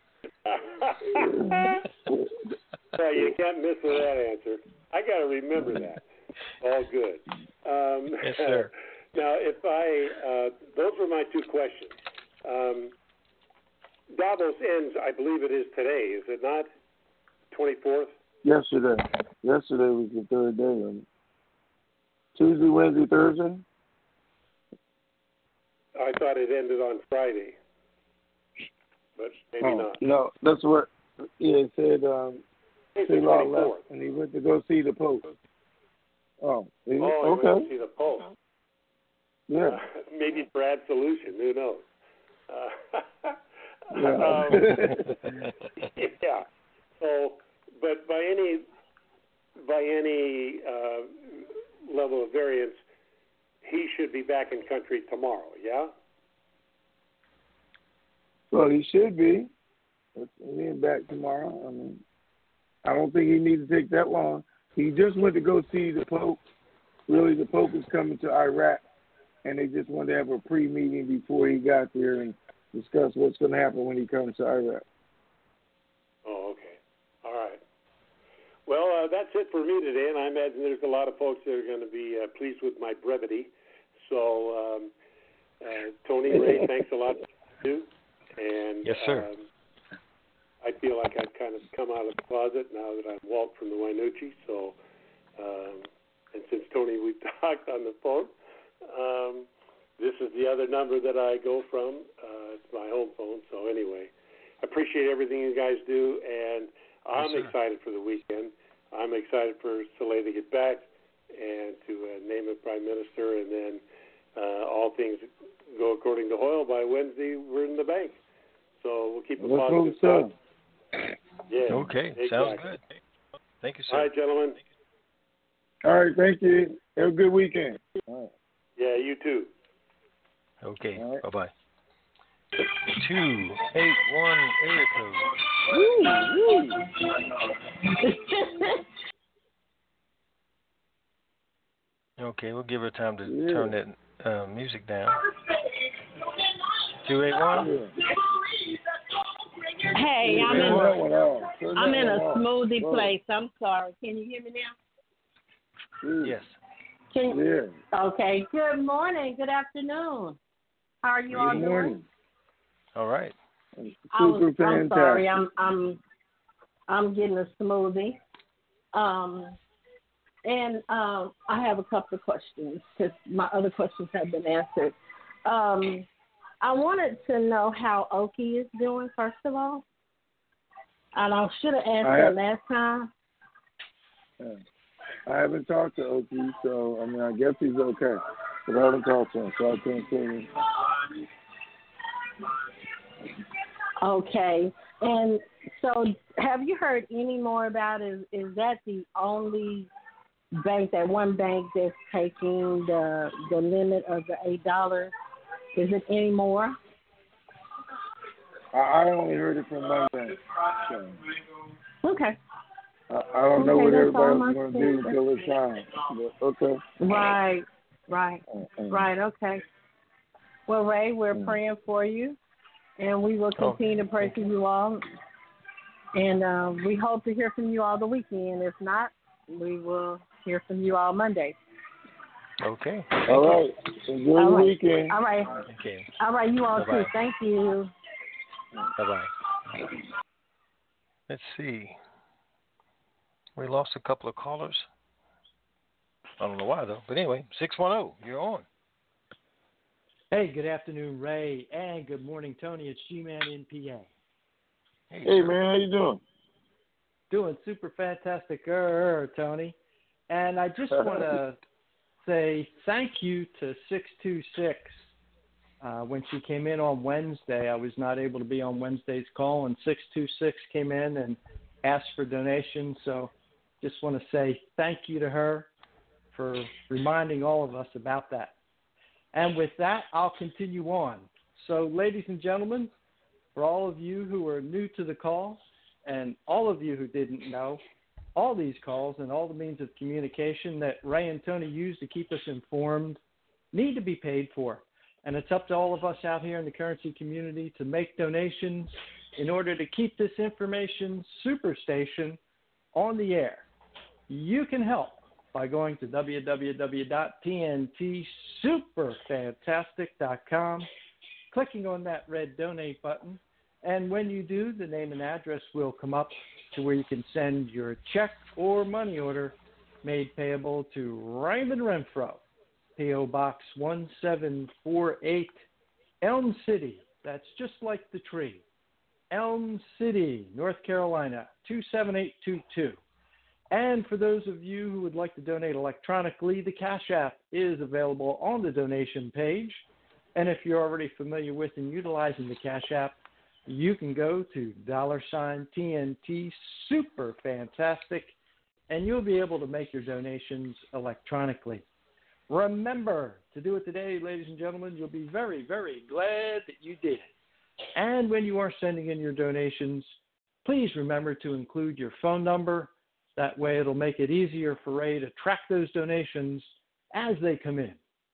Well, you can't miss with that answer. I got to remember that. All good. Um, yes, sir. Now, if I, uh, those were my two questions. Um, Davos ends, I believe it is today, is it not? twenty-fourth? Yesterday. Yesterday was the third day of it. Tuesday, Wednesday, Thursday? I thought it ended on Friday. But maybe oh, not. No, that's what, yeah, it said, um, It's Law left, and he went to go see the Pope. Oh, he, oh, okay. he went to see the Pope. Yeah. Uh, maybe for absolution, who knows? Uh, yeah. um, yeah. So, but by any by any uh, level of variance, he should be back in country tomorrow. Yeah. Well, he should be. He's back tomorrow. I mean, I don't think he needs to take that long. He just went to go see the Pope. Really, the Pope is coming to Iraq, and they just wanted to have a pre-meeting before he got there and discuss what's going to happen when he comes to Iraq. Oh, okay. All right. Well, uh, that's it for me today, and I imagine there's a lot of folks that are going to be uh, pleased with my brevity. So, um, uh, Tony, Ray, thanks a lot for you. And, yes, sir. Um, I feel like I've kind of come out of the closet now that I'm Walt from the Wynoochee. So, um, and since Tony, we've talked on the phone, um, this is the other number that I go from. Uh, it's my home phone. So anyway, I appreciate everything you guys do, and I'm yes, excited for the weekend. I'm excited for Soleil to get back and to uh, name a prime minister, and then uh, all things go according to Hoyle. By Wednesday, we're in the bank. So we'll keep a Let's positive thought. Yeah. Okay. Exactly. Sounds good. Thank you, sir. All right, gentlemen. All right, thank you. Have a good weekend. All right. Yeah, you too. Okay. Right. Bye bye. Two eight one area code. Woo, woo. Okay, we'll give her time to Yeah. turn that uh, music down. Two eight one. Hey, I'm Turn that in one off. Turn I'm that in a one off. smoothie Go. place. I'm sorry. Can you hear me now? Mm. Yes. Can you, Yeah. Okay. Good morning. Good afternoon. How are you all Good doing? morning. All right. I was, Super I'm fantastic. sorry. I'm I'm I'm getting a smoothie. Um, and um, I have a couple of questions because my other questions have been answered. Um, I wanted to know how Oki is doing, first of all. And I should have asked I that have- last time. Yeah. I haven't talked to Oki, so I mean, I guess he's okay. But I haven't talked to him, so I can't tell you. Okay. And so have you heard any more about it? Is, is that the only bank, that one bank that's taking the the limit of the eight dollars? Is it any more? I, I only heard it from one bank. So Okay. I, I don't know Okay, what that's all everybody else I'm is going to do saying. until it's time. But, okay. Right. Right. Uh, uh, Right. Okay. Well, Ray, we're Mm. praying for you, and we will continue to pray for you all. And uh, we hope to hear from you all the weekend. If not, we will hear from you all Monday. Okay. All right. Enjoy All the right. weekend. All right. Okay. All right. You all Bye-bye. too. Thank you. Bye bye. Let's see. We lost a couple of callers. I don't know why though. But anyway, six one zero. You're on. Hey, good afternoon, Ray, and good morning, Tony. It's G-Man in P A. Hey, Hey, sir. man, how you doing? Doing super fantastic, er, Tony. And I just want to say thank you to six two six. Uh, when she came in on Wednesday, I was not able to be on Wednesday's call, and six two six came in and asked for donations. So just want to say thank you to her for reminding all of us about that. And with that, I'll continue on. So, ladies and gentlemen, for all of you who are new to the call and all of you who didn't know, all these calls and all the means of communication that Ray and Tony use to keep us informed need to be paid for. And it's up to all of us out here in the currency community to make donations in order to keep this information superstation on the air. You can help by going to w w w dot t n t super fantastic dot com, clicking on that red donate button, and when you do, the name and address will come up to where you can send your check or money order made payable to Raymond Renfro, P O. Box one seven four eight, Elm City. That's just like the tree. Elm City, North Carolina, two seven eight two two. And for those of you who would like to donate electronically, the Cash App is available on the donation page. And if you're already familiar with and utilizing the Cash App, you can go to dollar sign T N T Super Fantastic, and you'll be able to make your donations electronically. Remember to do it today, ladies and gentlemen. You'll be very, very glad that you did it. And when you are sending in your donations, please remember to include your phone number. That way it'll make it easier for Ray to track those donations as they come in.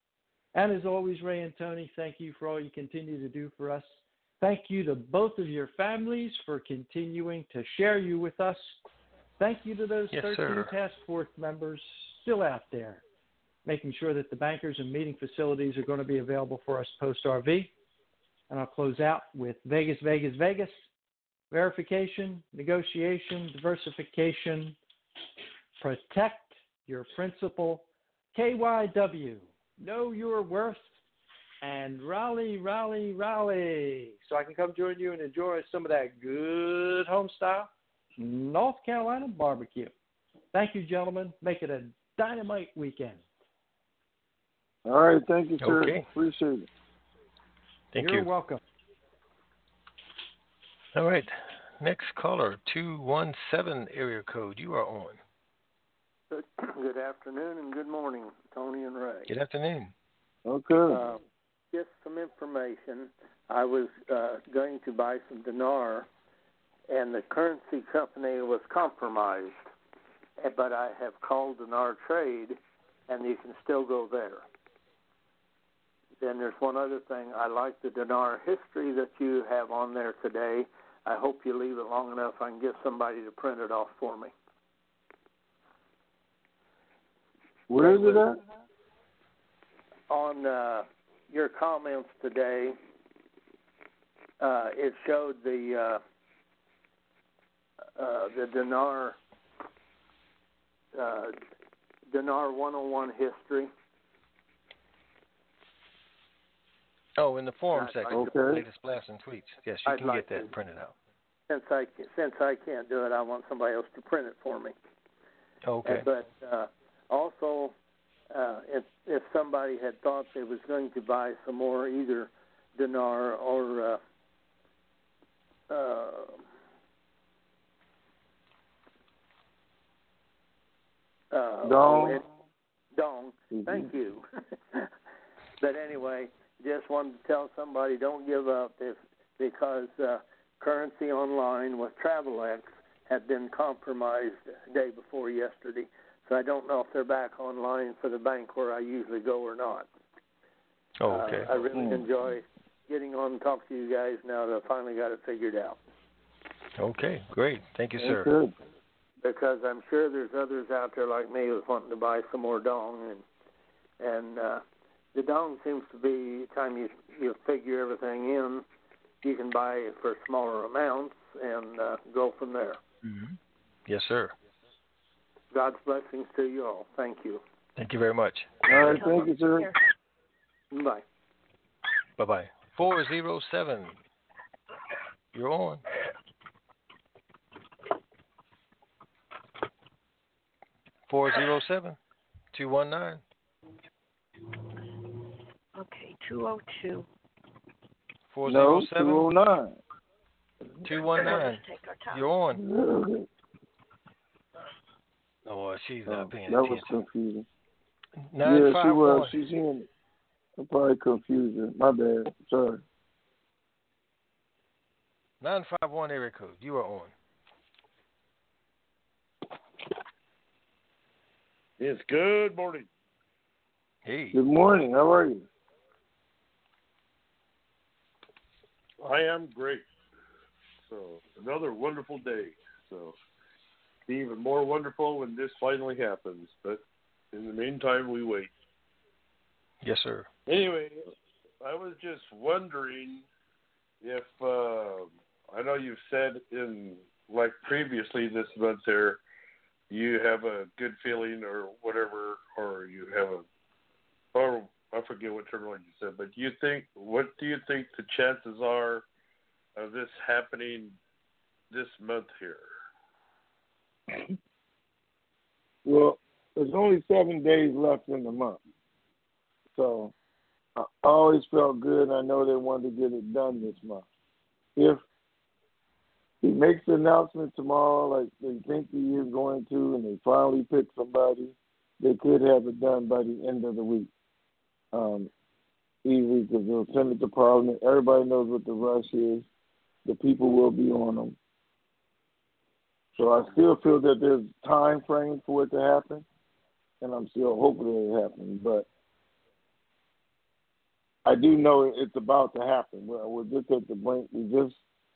And as always, Ray and Tony, thank you for all you continue to do for us. Thank you to both of your families for continuing to share you with us. Thank you to those Yes, thirteen sir. task force members still out there, making sure that the bankers and meeting facilities are going to be available for us post-R V. And I'll close out with Vegas, Vegas, Vegas. Verification, negotiation, diversification, protect your principal, K Y W, know your worth, and rally, rally, rally. So I can come join you and enjoy some of that good home-style North Carolina barbecue. Thank you, gentlemen. Make it a dynamite weekend. All right. Thank you, sir. Okay. Appreciate it. Thank You're you. welcome. All right. Next caller, two one seven area code. You are on. Good, good afternoon and good morning, Tony and Ray. Good afternoon. Okay. Uh, just some information. I was uh, going to buy some dinar, and the currency company was compromised. But I have called Dinar Trade, and you can still go there. Then there's one other thing. I like the dinar history that you have on there today. I hope you leave it long enough I can get somebody to print it off for me. Where is it at? On uh, your comments today, uh, it showed the uh, uh, the dinar uh, dinar one oh one history. Oh, in the forum I'd section, like to- latest blasts and tweets. Yes, you I'd can like get that to. printed out. Since I since I can't do it, I want somebody else to print it for me. Okay. Uh, but uh, also, uh, if if somebody had thought they was going to buy some more either dinar or uh, uh, uh, Dong. it- dong. Mm-hmm. Thank you. But anyway, just wanted to tell somebody don't give up if because uh, Currency Online with TravelX had been compromised the day before yesterday. So I don't know if they're back online for the bank where I usually go or not. Oh, okay. Uh, I really Mm. enjoy getting on and talk to you guys now that I finally got it figured out. Okay, great. Thank you, sir. Okay. Because I'm sure there's others out there like me who's wanting to buy some more dong, and and uh, the dong seems to be the time you you figure everything in, you can buy it for smaller amounts and uh, go from there. Mm-hmm. Yes, sir. God's blessings to you all. Thank you. Thank you very much. All right, thank you, sir. Bye. Bye-bye. four oh seven. You're on. four oh seven, two one nine. Okay, two oh two. four No, oh seven, two oh nine. two one nine. You're on. Oh, she's not Oh, paying that was attention. confusing. Nine yeah, she five was. one. She's in it. I probably confused her. My bad. Sorry. Nine five one area code. You are on. Yes, good morning. Hey. Good morning. How are you? I am great. So another wonderful day. So be even more wonderful when this finally happens. But in the meantime, we wait. Yes, sir. Anyway, I was just wondering if uh, I know you've said in like previously this month there, you have a good feeling or whatever, or you have a, or I forget what terminology you said, but do you think, what do you think the chances are of this happening this month here? Well, there's only seven days left in the month. So I always felt good. I know they wanted to get it done this month. If he makes the announcement tomorrow like they think he is going to, and they finally pick somebody, they could have it done by the end of the week. Um, easily, because they'll send it to Parliament. Everybody knows what the rush is. The people will be on them. So I still feel that there's time frame for it to happen, and I'm still hoping it happens. But I do know it's about to happen. We're, we're just at the brink. We just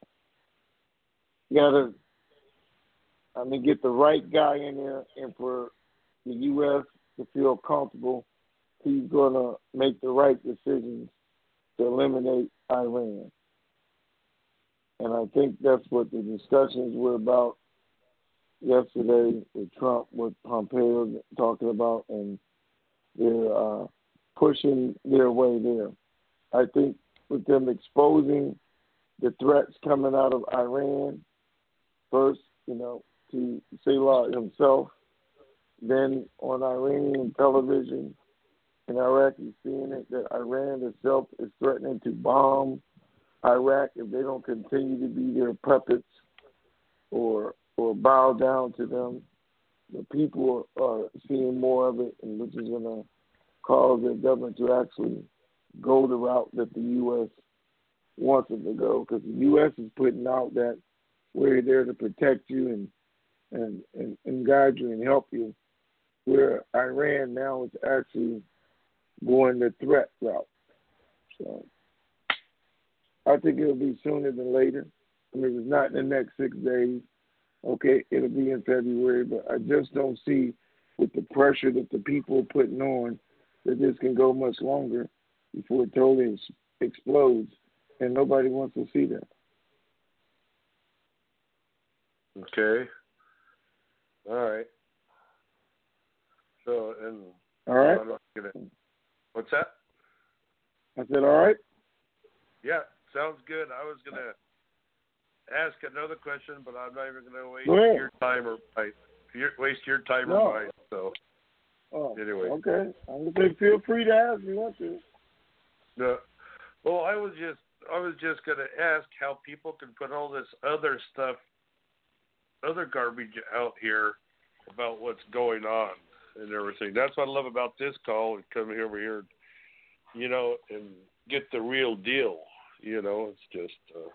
gotta, I mean, get the right guy in there, and for the U S to feel comfortable, he's gonna make the right decisions to eliminate Iran. And I think that's what the discussions were about yesterday with Trump, with Pompeo talking about, and they're uh, pushing their way there. I think with them exposing the threats coming out of Iran, first, you know, to Salah himself, then on Iranian television in Iraq, you're seeing it, that Iran itself is threatening to bomb Iraq if they don't continue to be their puppets or or bow down to them. the people are seeing more of it, and which is going to cause the government to actually go the route that the U S wants it to go, because the U S is putting out that we're there to protect you and, and, and, and guide you and help you, where Iran now is actually going the threat route. So I think it'll be sooner than later. I mean, it's not in the next six days. Okay, it'll be in February, but I just don't see, with the pressure that the people are putting on, that this can go much longer before it totally ex- explodes, and nobody wants to see that. Okay. All right. So, and all right. I'm not gonna, what's that? I said, all right. Yeah, sounds good. I was gonna ask another question, but I'm not even gonna waste Go ahead. your time or my your, waste your time No. or mine. So, Oh, anyway. okay. I'm gonna say feel free to ask if you want to. No. Well, I was just I was just gonna ask how people can put all this other stuff, other garbage out here about what's going on and everything. That's what I love about this call, and come over here, you know, and get the real deal. You know, it's just. Uh,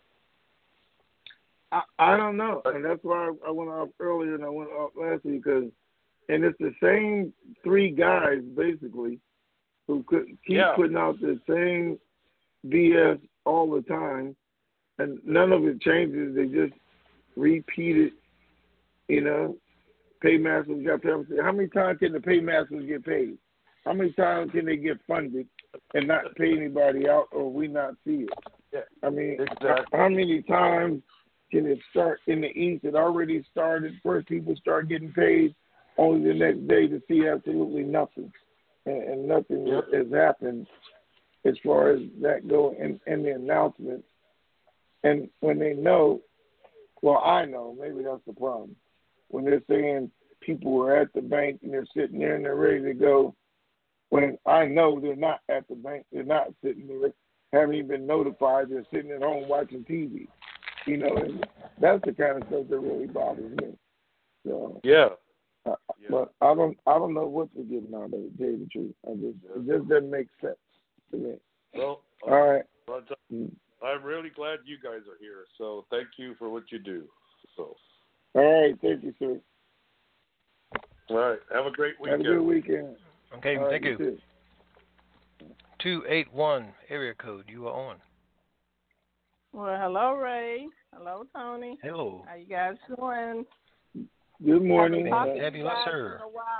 I, I don't know, and that's why I, I went off earlier and I went off last week, because, and it's the same three guys basically who could keep yeah. putting out the same B S all the time, and none of it changes. They just repeat it. You know, paymasters got to how many times can the paymasters get paid? How many times can they get funded and not pay anybody out, or we not see it? Yeah. I mean, exactly. how many times can it start in the East? It already started. First people start getting paid, only the next day to see absolutely nothing. And, and nothing yep. has happened as far as that go in, in the announcements. And when they know, well, I know, maybe that's the problem. When they're saying people were at the bank and they're sitting there and they're ready to go, when I know they're not at the bank, they're not sitting there, haven't even been notified, they're sitting at home watching T V. You know, and that's the kind of stuff that really bothers me. So yeah. Uh, yeah. But I don't, I don't know what they're getting out of it, to tell you the truth. I just, it just doesn't make sense to me. Well, all right. Well, I'm really glad you guys are here. So thank you for what you do. So. All right, thank you, sir. All right, have a great weekend. Have a good weekend. Okay, all thank right, you. Two eight one area code. You are on. Well, hello, Ray. Hello, Tony. Hello. How you guys doing? Good morning. Fabulous, sir.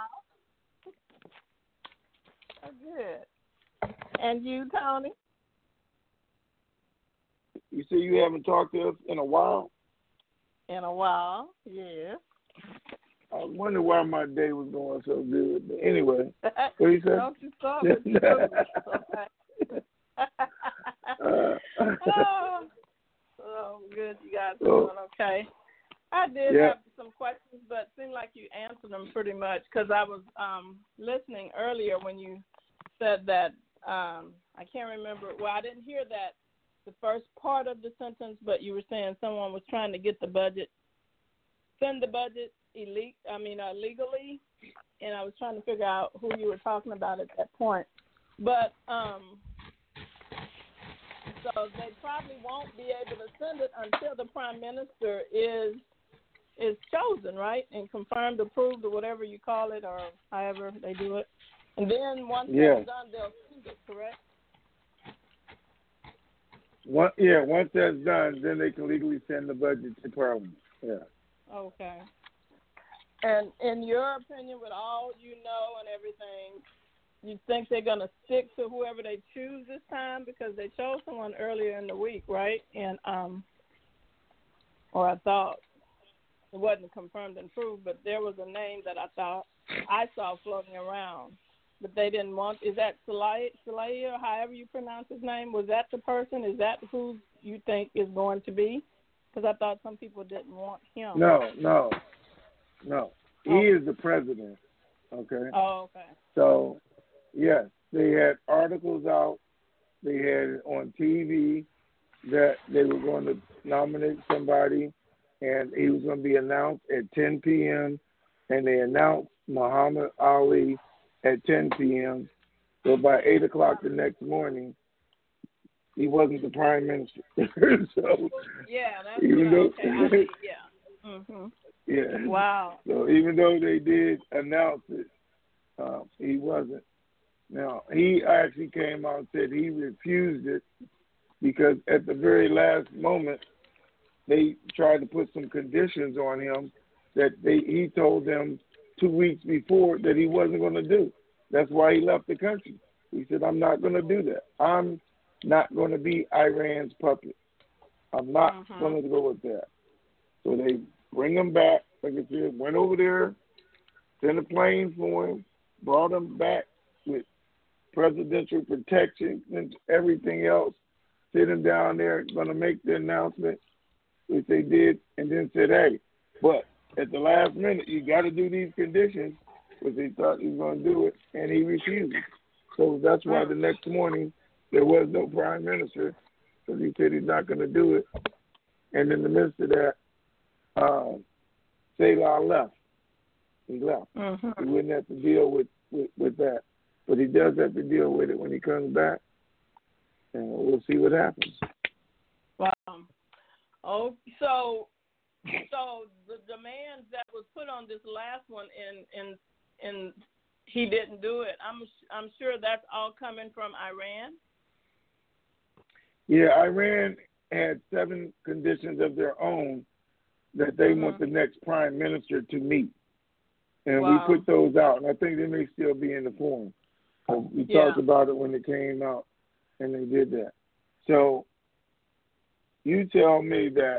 Oh, good. And you, Tony? You say you haven't talked to us in a while? In a while, yeah. I wonder why my day was going so good. But anyway, what you say? Don't you stop it. Okay. uh, oh, oh, good. You guys are doing okay. I did yeah. have some questions, but it seemed like you answered them pretty much, because I was um, listening earlier when you said that, um, I can't remember, well, I didn't hear that, the first part of the sentence, but you were saying someone was trying to get the budget, send the budget ille- I mean, uh, legally, and I was trying to figure out who you were talking about at that point. But, um, so they probably won't be able to send it until the prime minister is is chosen, right, and confirmed, approved, or whatever you call it, or however they do it. And then once yeah. that's done, they'll send it, correct? One, yeah, once that's done, then they can legally send the budget to Parliament. Yeah. Okay. And in your opinion, with all you know and everything, you think they're going to stick to whoever they choose this time? Because they chose someone earlier in the week, right? And um, or I thought it wasn't confirmed and proved, but there was a name that I thought I saw floating around. But they didn't want, is that Salai, Salai or however you pronounce his name? Was that the person? Is that who you think is going to be? Because I thought some people didn't want him. No, no, no. He oh. is the president, okay? Oh, okay. So, yes, they had articles out. They had it on T V that they were going to nominate somebody, and he was going to be announced at ten p.m. and they announced Muhammad Ali at ten p.m. So by eight o'clock the next morning, he wasn't the prime minister. so yeah, that's even though, though, okay. yeah, mm-hmm. yeah, wow. So even though they did announce it, uh, he wasn't. Now he actually came out and said he refused it because at the very last moment they tried to put some conditions on him that they he told them two weeks before that he wasn't going to do. That's why he left the country. He said, I'm not going to do that. I'm not going to be Iran's puppet. I'm not mm-hmm. going to go with that. So they bring him back, like I said, went over there, sent a plane for him, brought him back with presidential protection and everything else, sit him down there, going to make the announcement, which they did, and then said, hey, but at the last minute, you got to do these conditions, because they thought he was going to do it, and he refused. So that's why the next morning there was no prime minister, because he said he's not going to do it. And in the midst of that, uh, Salah left. He left. Mm-hmm. He wouldn't have to deal with, with, with that. But he does have to deal with it when he comes back, and we'll see what happens. Wow. Oh, so so the demands that was put on this last one, and and and he didn't do it. I'm I'm sure that's all coming from Iran. Yeah, Iran had seven conditions of their own that they mm-hmm. want the next prime minister to meet, and wow. we put those out. And I think they may still be in the forum. We yeah. talked about it when it came out, and they did that. So you tell me that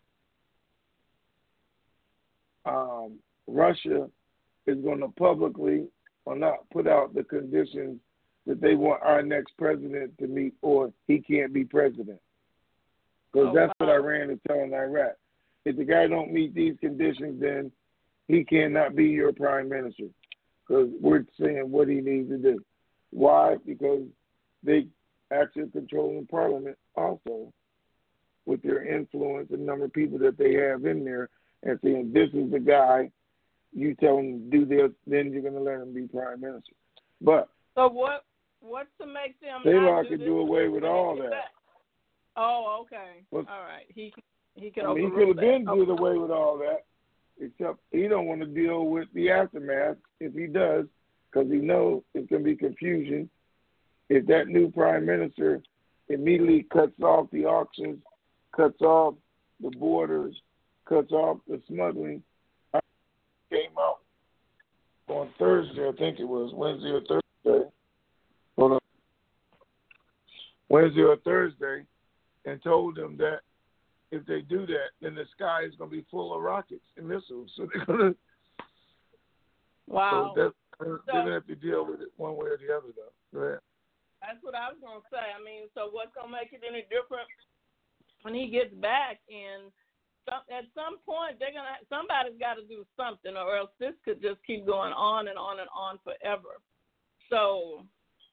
um, Russia is going to publicly or not put out the conditions that they want our next president to meet, or he can't be president. Because oh, that's wow. what Iran is telling Iraq. If the guy don't meet these conditions, then he cannot be your prime minister. Because we're saying what he needs to do. Why? Because they actually control the parliament also with their influence and number of people that they have in there, and saying, this is the guy, you tell him to do this, then you're going to let him be prime minister. But so what? What's to make them? They not could do, do away with all that. that. Oh, okay. Well, all right. He he can. I mean, he could have been did away with all that, except he don't want to deal with the aftermath. If he does, because he knows it's going to be confusion. If that new prime minister immediately cuts off the auctions, cuts off the borders, cuts off the smuggling, came out on Thursday, I think it was Wednesday or Thursday. Hold on. Wednesday or Thursday, and told them that if they do that, then the sky is going to be full of rockets and missiles. So they're going to. Wow. So they're going to have to deal with it one way or the other, though. Go ahead. That's what I was going to say. I mean, so what's going to make it any different when he gets back? And some, at some point, they're gonna somebody's got to do something, or else this could just keep going on and on and on forever. So,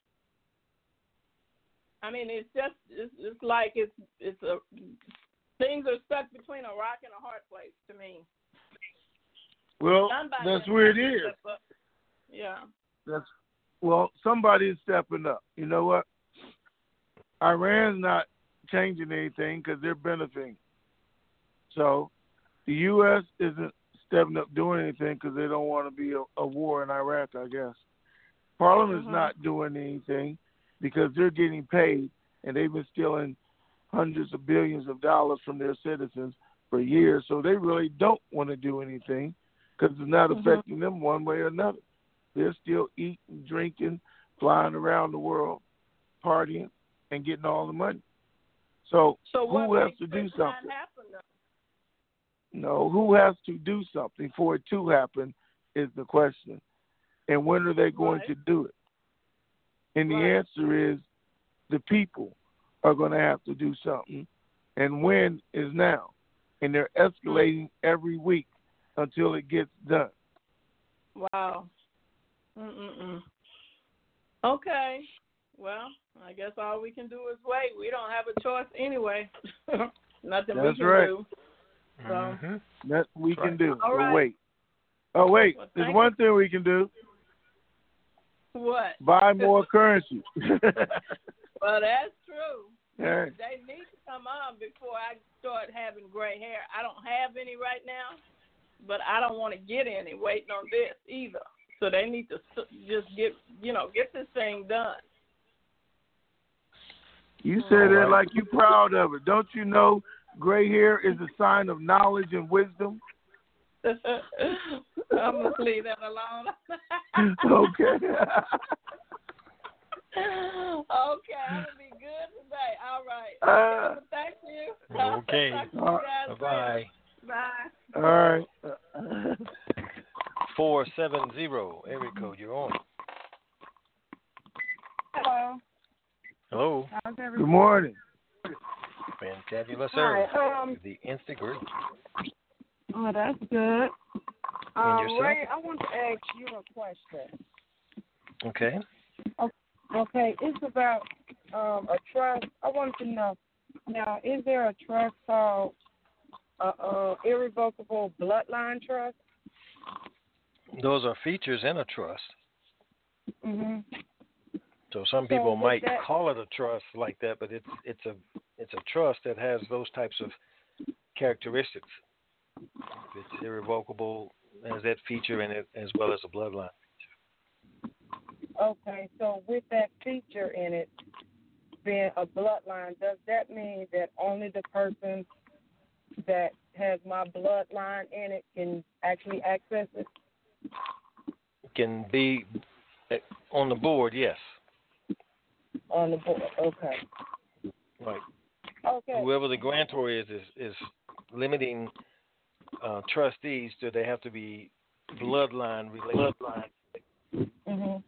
I mean, it's just it's, it's like it's it's a things are stuck between a rock and a hard place to me. Well, Somebody that's where it is. Yeah. That's well, somebody is stepping up. You know what? Iran's not changing anything because they're benefiting. So the U S isn't stepping up doing anything because they don't want to be a, a war in Iraq, I guess. Parliament's mm-hmm. not doing anything because they're getting paid, and they've been stealing hundreds of billions of dollars from their citizens for years. So they really don't want to do anything because it's not mm-hmm. affecting them one way or another. They're still eating, drinking, flying around the world, partying, and getting all the money. So, so who has to do something? No, who has to do something for it to happen is the question. And when are they going right. to do it? And right. the answer is the people are going to have to do something. And when is now. And they're escalating every week until it gets done. Wow. Mm-mm-mm. Okay. Well, I guess all we can do is wait. We don't have a choice anyway. Nothing That's we can right. do. So mm-hmm. That's what we right. can do. All so right. wait. Oh wait, Well, there's thank one thing we can do: What? buy more currency. Well, that's true. Yeah. They need to come on before I start having gray hair. I don't have any right now, but I don't want to get any waiting on this either. So they need to s- just get, you know, get this thing done. You say that like you proud of it. Don't you know gray hair is a sign of knowledge and wisdom? I'm going to leave that alone. Okay. Okay, I'm going to be good today. All right. Uh, Thank you. Okay. Talk to you guys Bye-bye. Bye. All right. four seven zero, area code, you're on. Hello. Hello. How's everyone? Good morning. Fantabulous, sir. Hi, um, The Instagram. Oh, that's good. And Um, yourself? Ray, I want to ask you a question. Okay. Okay, it's about um, a trust. I wanted to know, now, is there a trust called uh, uh, irrevocable bloodline trust? Those are features in a trust. Mm-hmm. So some So people with might that- call it a trust like that, but it's it's a it's a trust that has those types of characteristics. It's irrevocable, has that feature in it as well as a bloodline. Okay, so with that feature in it being a bloodline, does that mean that only the person that has my bloodline in it can actually access it? Can be on the board, yes. On the board, okay. Right. Okay. Whoever the grantor is is, is limiting uh, trustees to they have to be bloodline related. Bloodline. Mhm.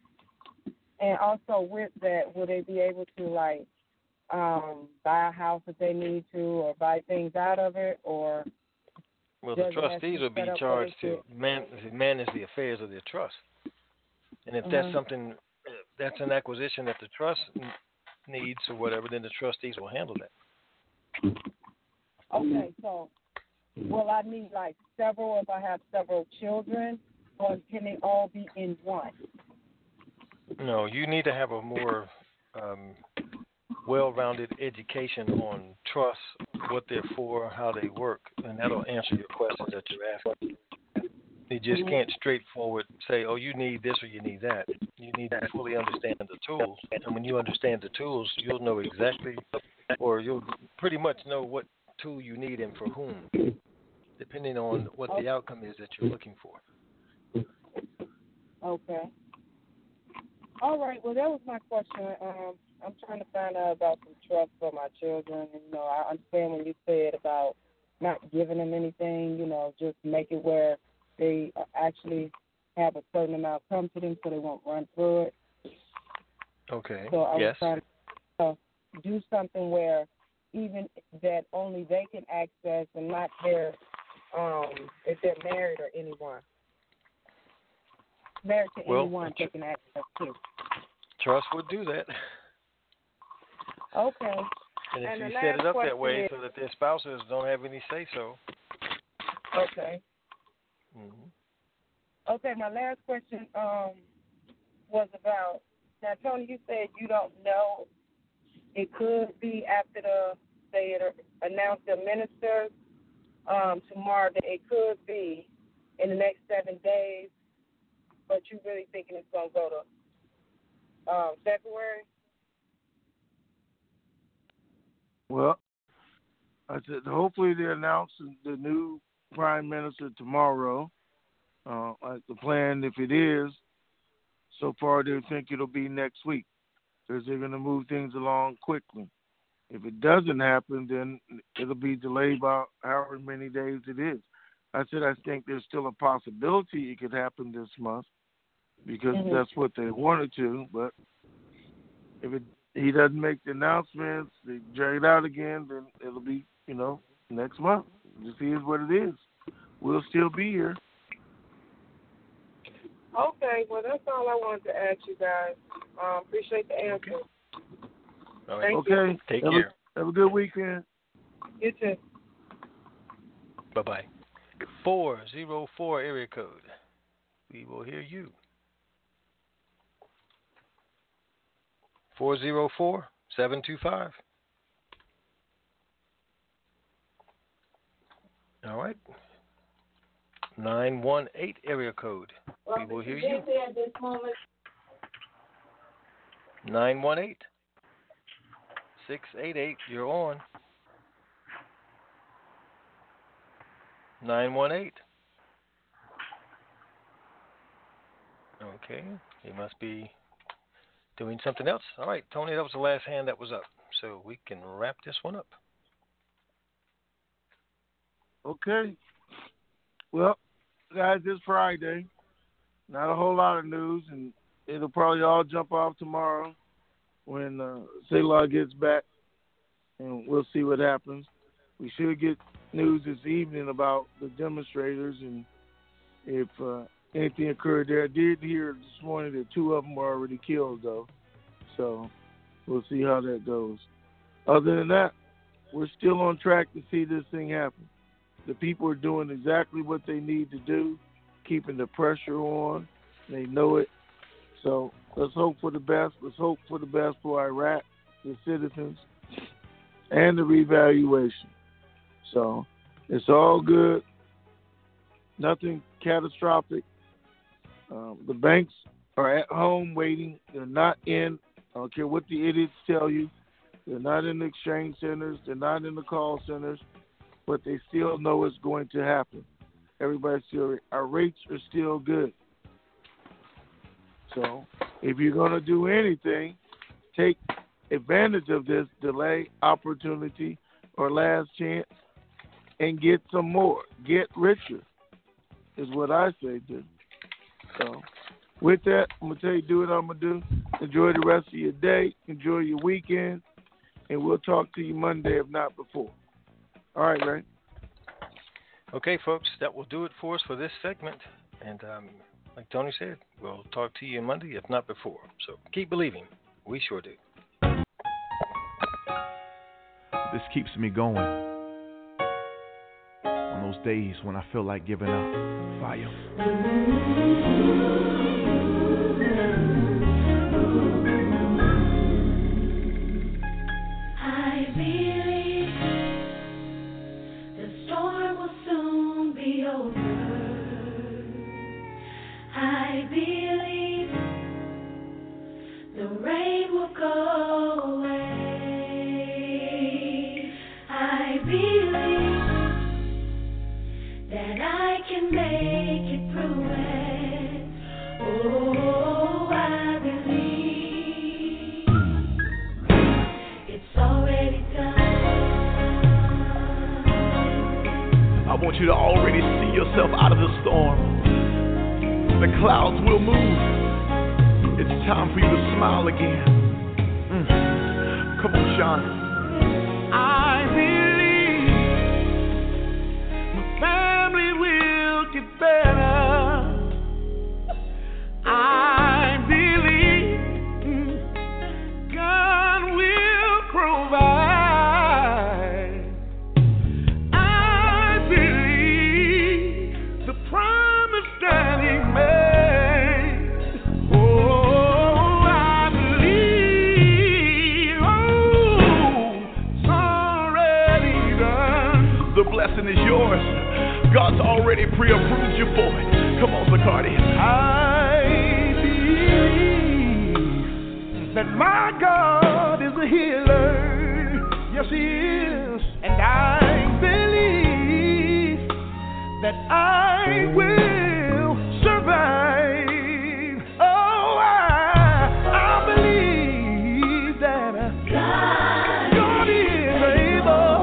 And also with that, will they be able to like um, buy a house if they need to, or buy things out of it, or? Well, the does it have to trustees be will be set up charged where to they man, manage the affairs of their trust. And if that's Mhm. something, that's an acquisition that the trust needs or whatever, then the trustees will handle that. Okay, so will I need like several if I have several children, or can they all be in one? No, you need to have a more um, well-rounded education on trusts, what they're for, how they work, and that'll answer your questions that you're asking. You just can't straightforward say, oh, you need this or you need that. You need to fully understand the tools. And when you understand the tools, you'll know exactly, or you'll pretty much know what tool you need and for whom, depending on what the outcome is that you're looking for. Okay. All right. Well, that was my question. Um, I'm trying to find out about some trust for my children. And, you know, I understand when you said about not giving them anything, you know, just make it where they actually have a certain amount come to them so they won't run through it. Okay. So I yes. was trying to uh, do something where even that only they can access and not their, um, if they're married or anyone. Married to Well, anyone they can access to. Trust would do that. Okay. And if And you the set it last up that question way is- so that their spouses don't have any say-so. Okay. Mm-hmm. Okay, my last question um, was about, now, Tony, you said you don't know. It could be after the, they had announced the ministers um, tomorrow that it could be in the next seven days, but you really thinking it's going to go to um, February? Well, I said hopefully they announce the new prime minister tomorrow. Uh, like the plan, if it is, so far they think it'll be next week because they're going to move things along quickly. If it doesn't happen, then it'll be delayed by however many days it is. I said I think there's still a possibility it could happen this month because Mhm. that's what they wanted to. But if it, he doesn't make the announcements, they drag it out again, then it'll be, you know, next month. Just is what it is. We'll still be here. Okay, well, that's all I wanted to ask you guys. Um, appreciate the answer. Okay. All right. Thank Okay. you. Take have care. A, have a good weekend. You too. Bye-bye. four zero four area code. We will hear you. four zero four, seven two five. All right. nine one eight area code. Well, we will hear you. you. At this moment. nine one eight, six eight eight, you're on. nine one eight. Okay, he must be doing something else. All right, Tony, that was the last hand that was up, so we can wrap this one up. Okay. Well, guys, it's Friday. Not a whole lot of news, and it'll probably all jump off tomorrow when uh, Selah gets back, and we'll see what happens. We should get news this evening about the demonstrators and if uh, anything occurred there. I did hear this morning that two of them were already killed, though, so we'll see how that goes. Other than that, we're still on track to see this thing happen. The people are doing exactly what they need to do, keeping the pressure on. They know it. So let's hope for the best. Let's hope for the best for Iraq, the citizens, and the revaluation. So it's all good. Nothing catastrophic. Um, the banks are at home waiting. They're not in. I don't care what the idiots tell you. They're not in the exchange centers. They're not in the call centers. But they still know it's going to happen. Everybody's still, our rates are still good. So if you're going to do anything, take advantage of this delay, opportunity, or last chance and get some more. Get richer is what I say, dude. So with that, I'm going to tell you, do what I'm going to do. Enjoy the rest of your day. Enjoy your weekend. And we'll talk to you Monday, if not before. All right, Ray. Okay, folks, that will do it for us for this segment. And um, like Tony said, we'll talk to you Monday, if not before. So keep believing. We sure do. This keeps me going. On those days when I feel like giving up. Fire. I want you to already see yourself out of the storm. The clouds will move. It's time for you to smile again. Mm. Come on, Sean. I believe my family will get better. I believe God will provide. Is yours. God's already pre-approved you for it. Come on, Zacardi. I believe that my God is a healer. Yes, He is. And I believe that I will survive. Oh, I, I believe that God, God is able.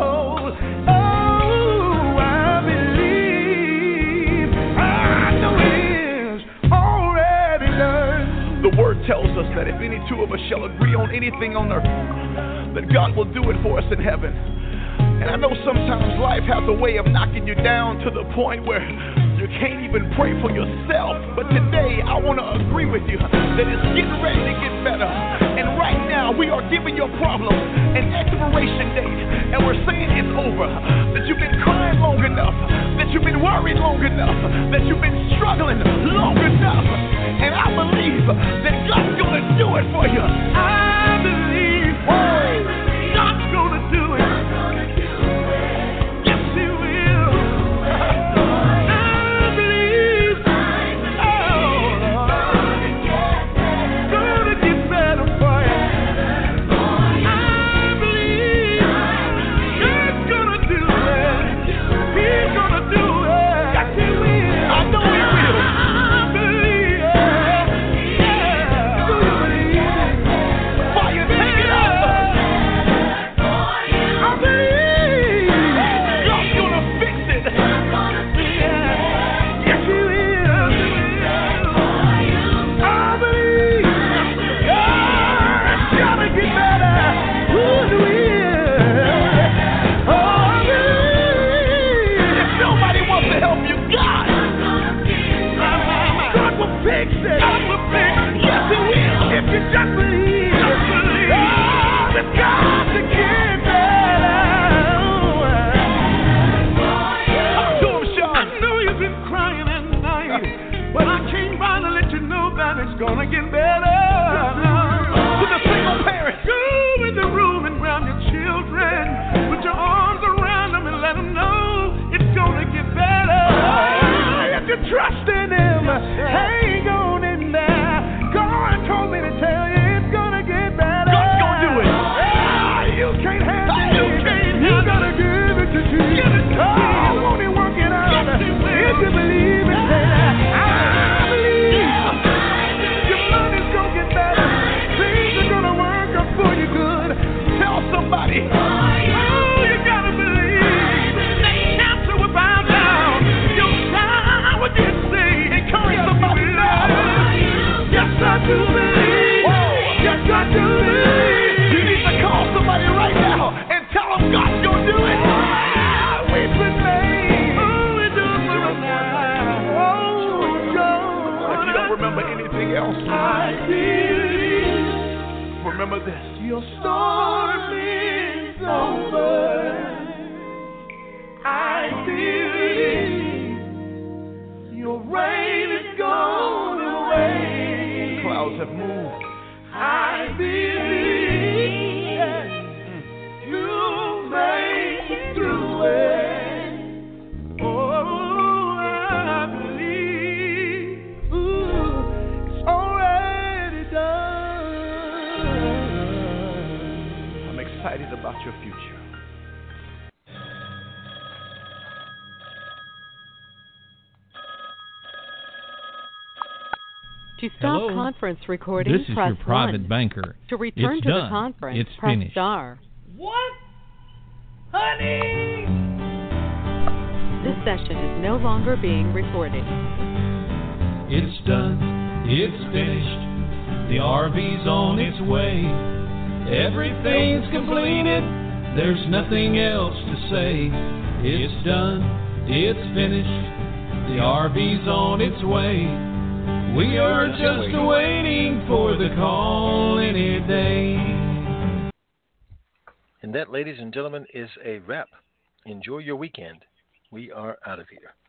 The word tells us that if any two of us shall agree on anything on earth, that God will do it for us in heaven. And I know sometimes life has a way of knocking you down to the point where you can't even pray for yourself. But today I want to agree with you that it's getting ready to get better. And right now we are giving your problem an expiration date. And we're saying it's over. That you've been crying long enough. That that you've been worried long enough, that you've been struggling long enough. And I believe that God's going to do it for you. I believe God's going to do it. Yes, He will. I believe, oh, it's going to get better for you. I believe God's going to do it. He's going to do it. Yes, He will. I know He will. I believe it. Yeah. Do you believe it? While you take it up, I believe God's going to fix it. Yeah. Yes, He will. I believe God's going to get better. Ooh, He will. Oh, I believe. If nobody wants to help you, God. God will fix it. God will fix it. Yes, He will. If you just believe. Just believe. Oh, it's got to get better. Talk to him, Sean. I know you've been crying at night, but I came by to let you know that it's gonna get better. To the single parents, go in the room and grab your children. Put your arms around them and let them know it's gonna get better. If you trust in Him, hang on in there. God told me to tell you it's gonna get better. God's gonna do it. Ah, you can't handle it. You can't. You gotta give it to Jesus. Oh, won't He work it out? If you believe it, say that. I believe. Your money's gonna get better. Things are gonna work out for you good. Tell somebody. Oh, you gotta believe. That cancer will bow down. Your child will get saved. Encourage somebody now. Yes, I do believe. Yes, I do believe. You need to call somebody right now and tell them God's gonna do it. Ah, we've been made. Oh, we do it for us now. Oh, God. If you don't remember anything else, I believe. Remember this. Your storm is over. I believe. Your rain is gone away. Clouds have moved. I believe you made it through it. Oh, I believe ooh, it's already done. I'm excited about your future. To stop Hello? conference recording, This is press your private one. banker. To return It's to done. the conference, It's press finished. star. What? Honey! This session is no longer being recorded. It's done. It's finished. The R V's on its way. Everything's completed. There's nothing else to say. It's done. It's finished. The R V's on its way. We are just waiting for the call any day. And that, ladies and gentlemen, is a wrap. Enjoy your weekend. We are out of here.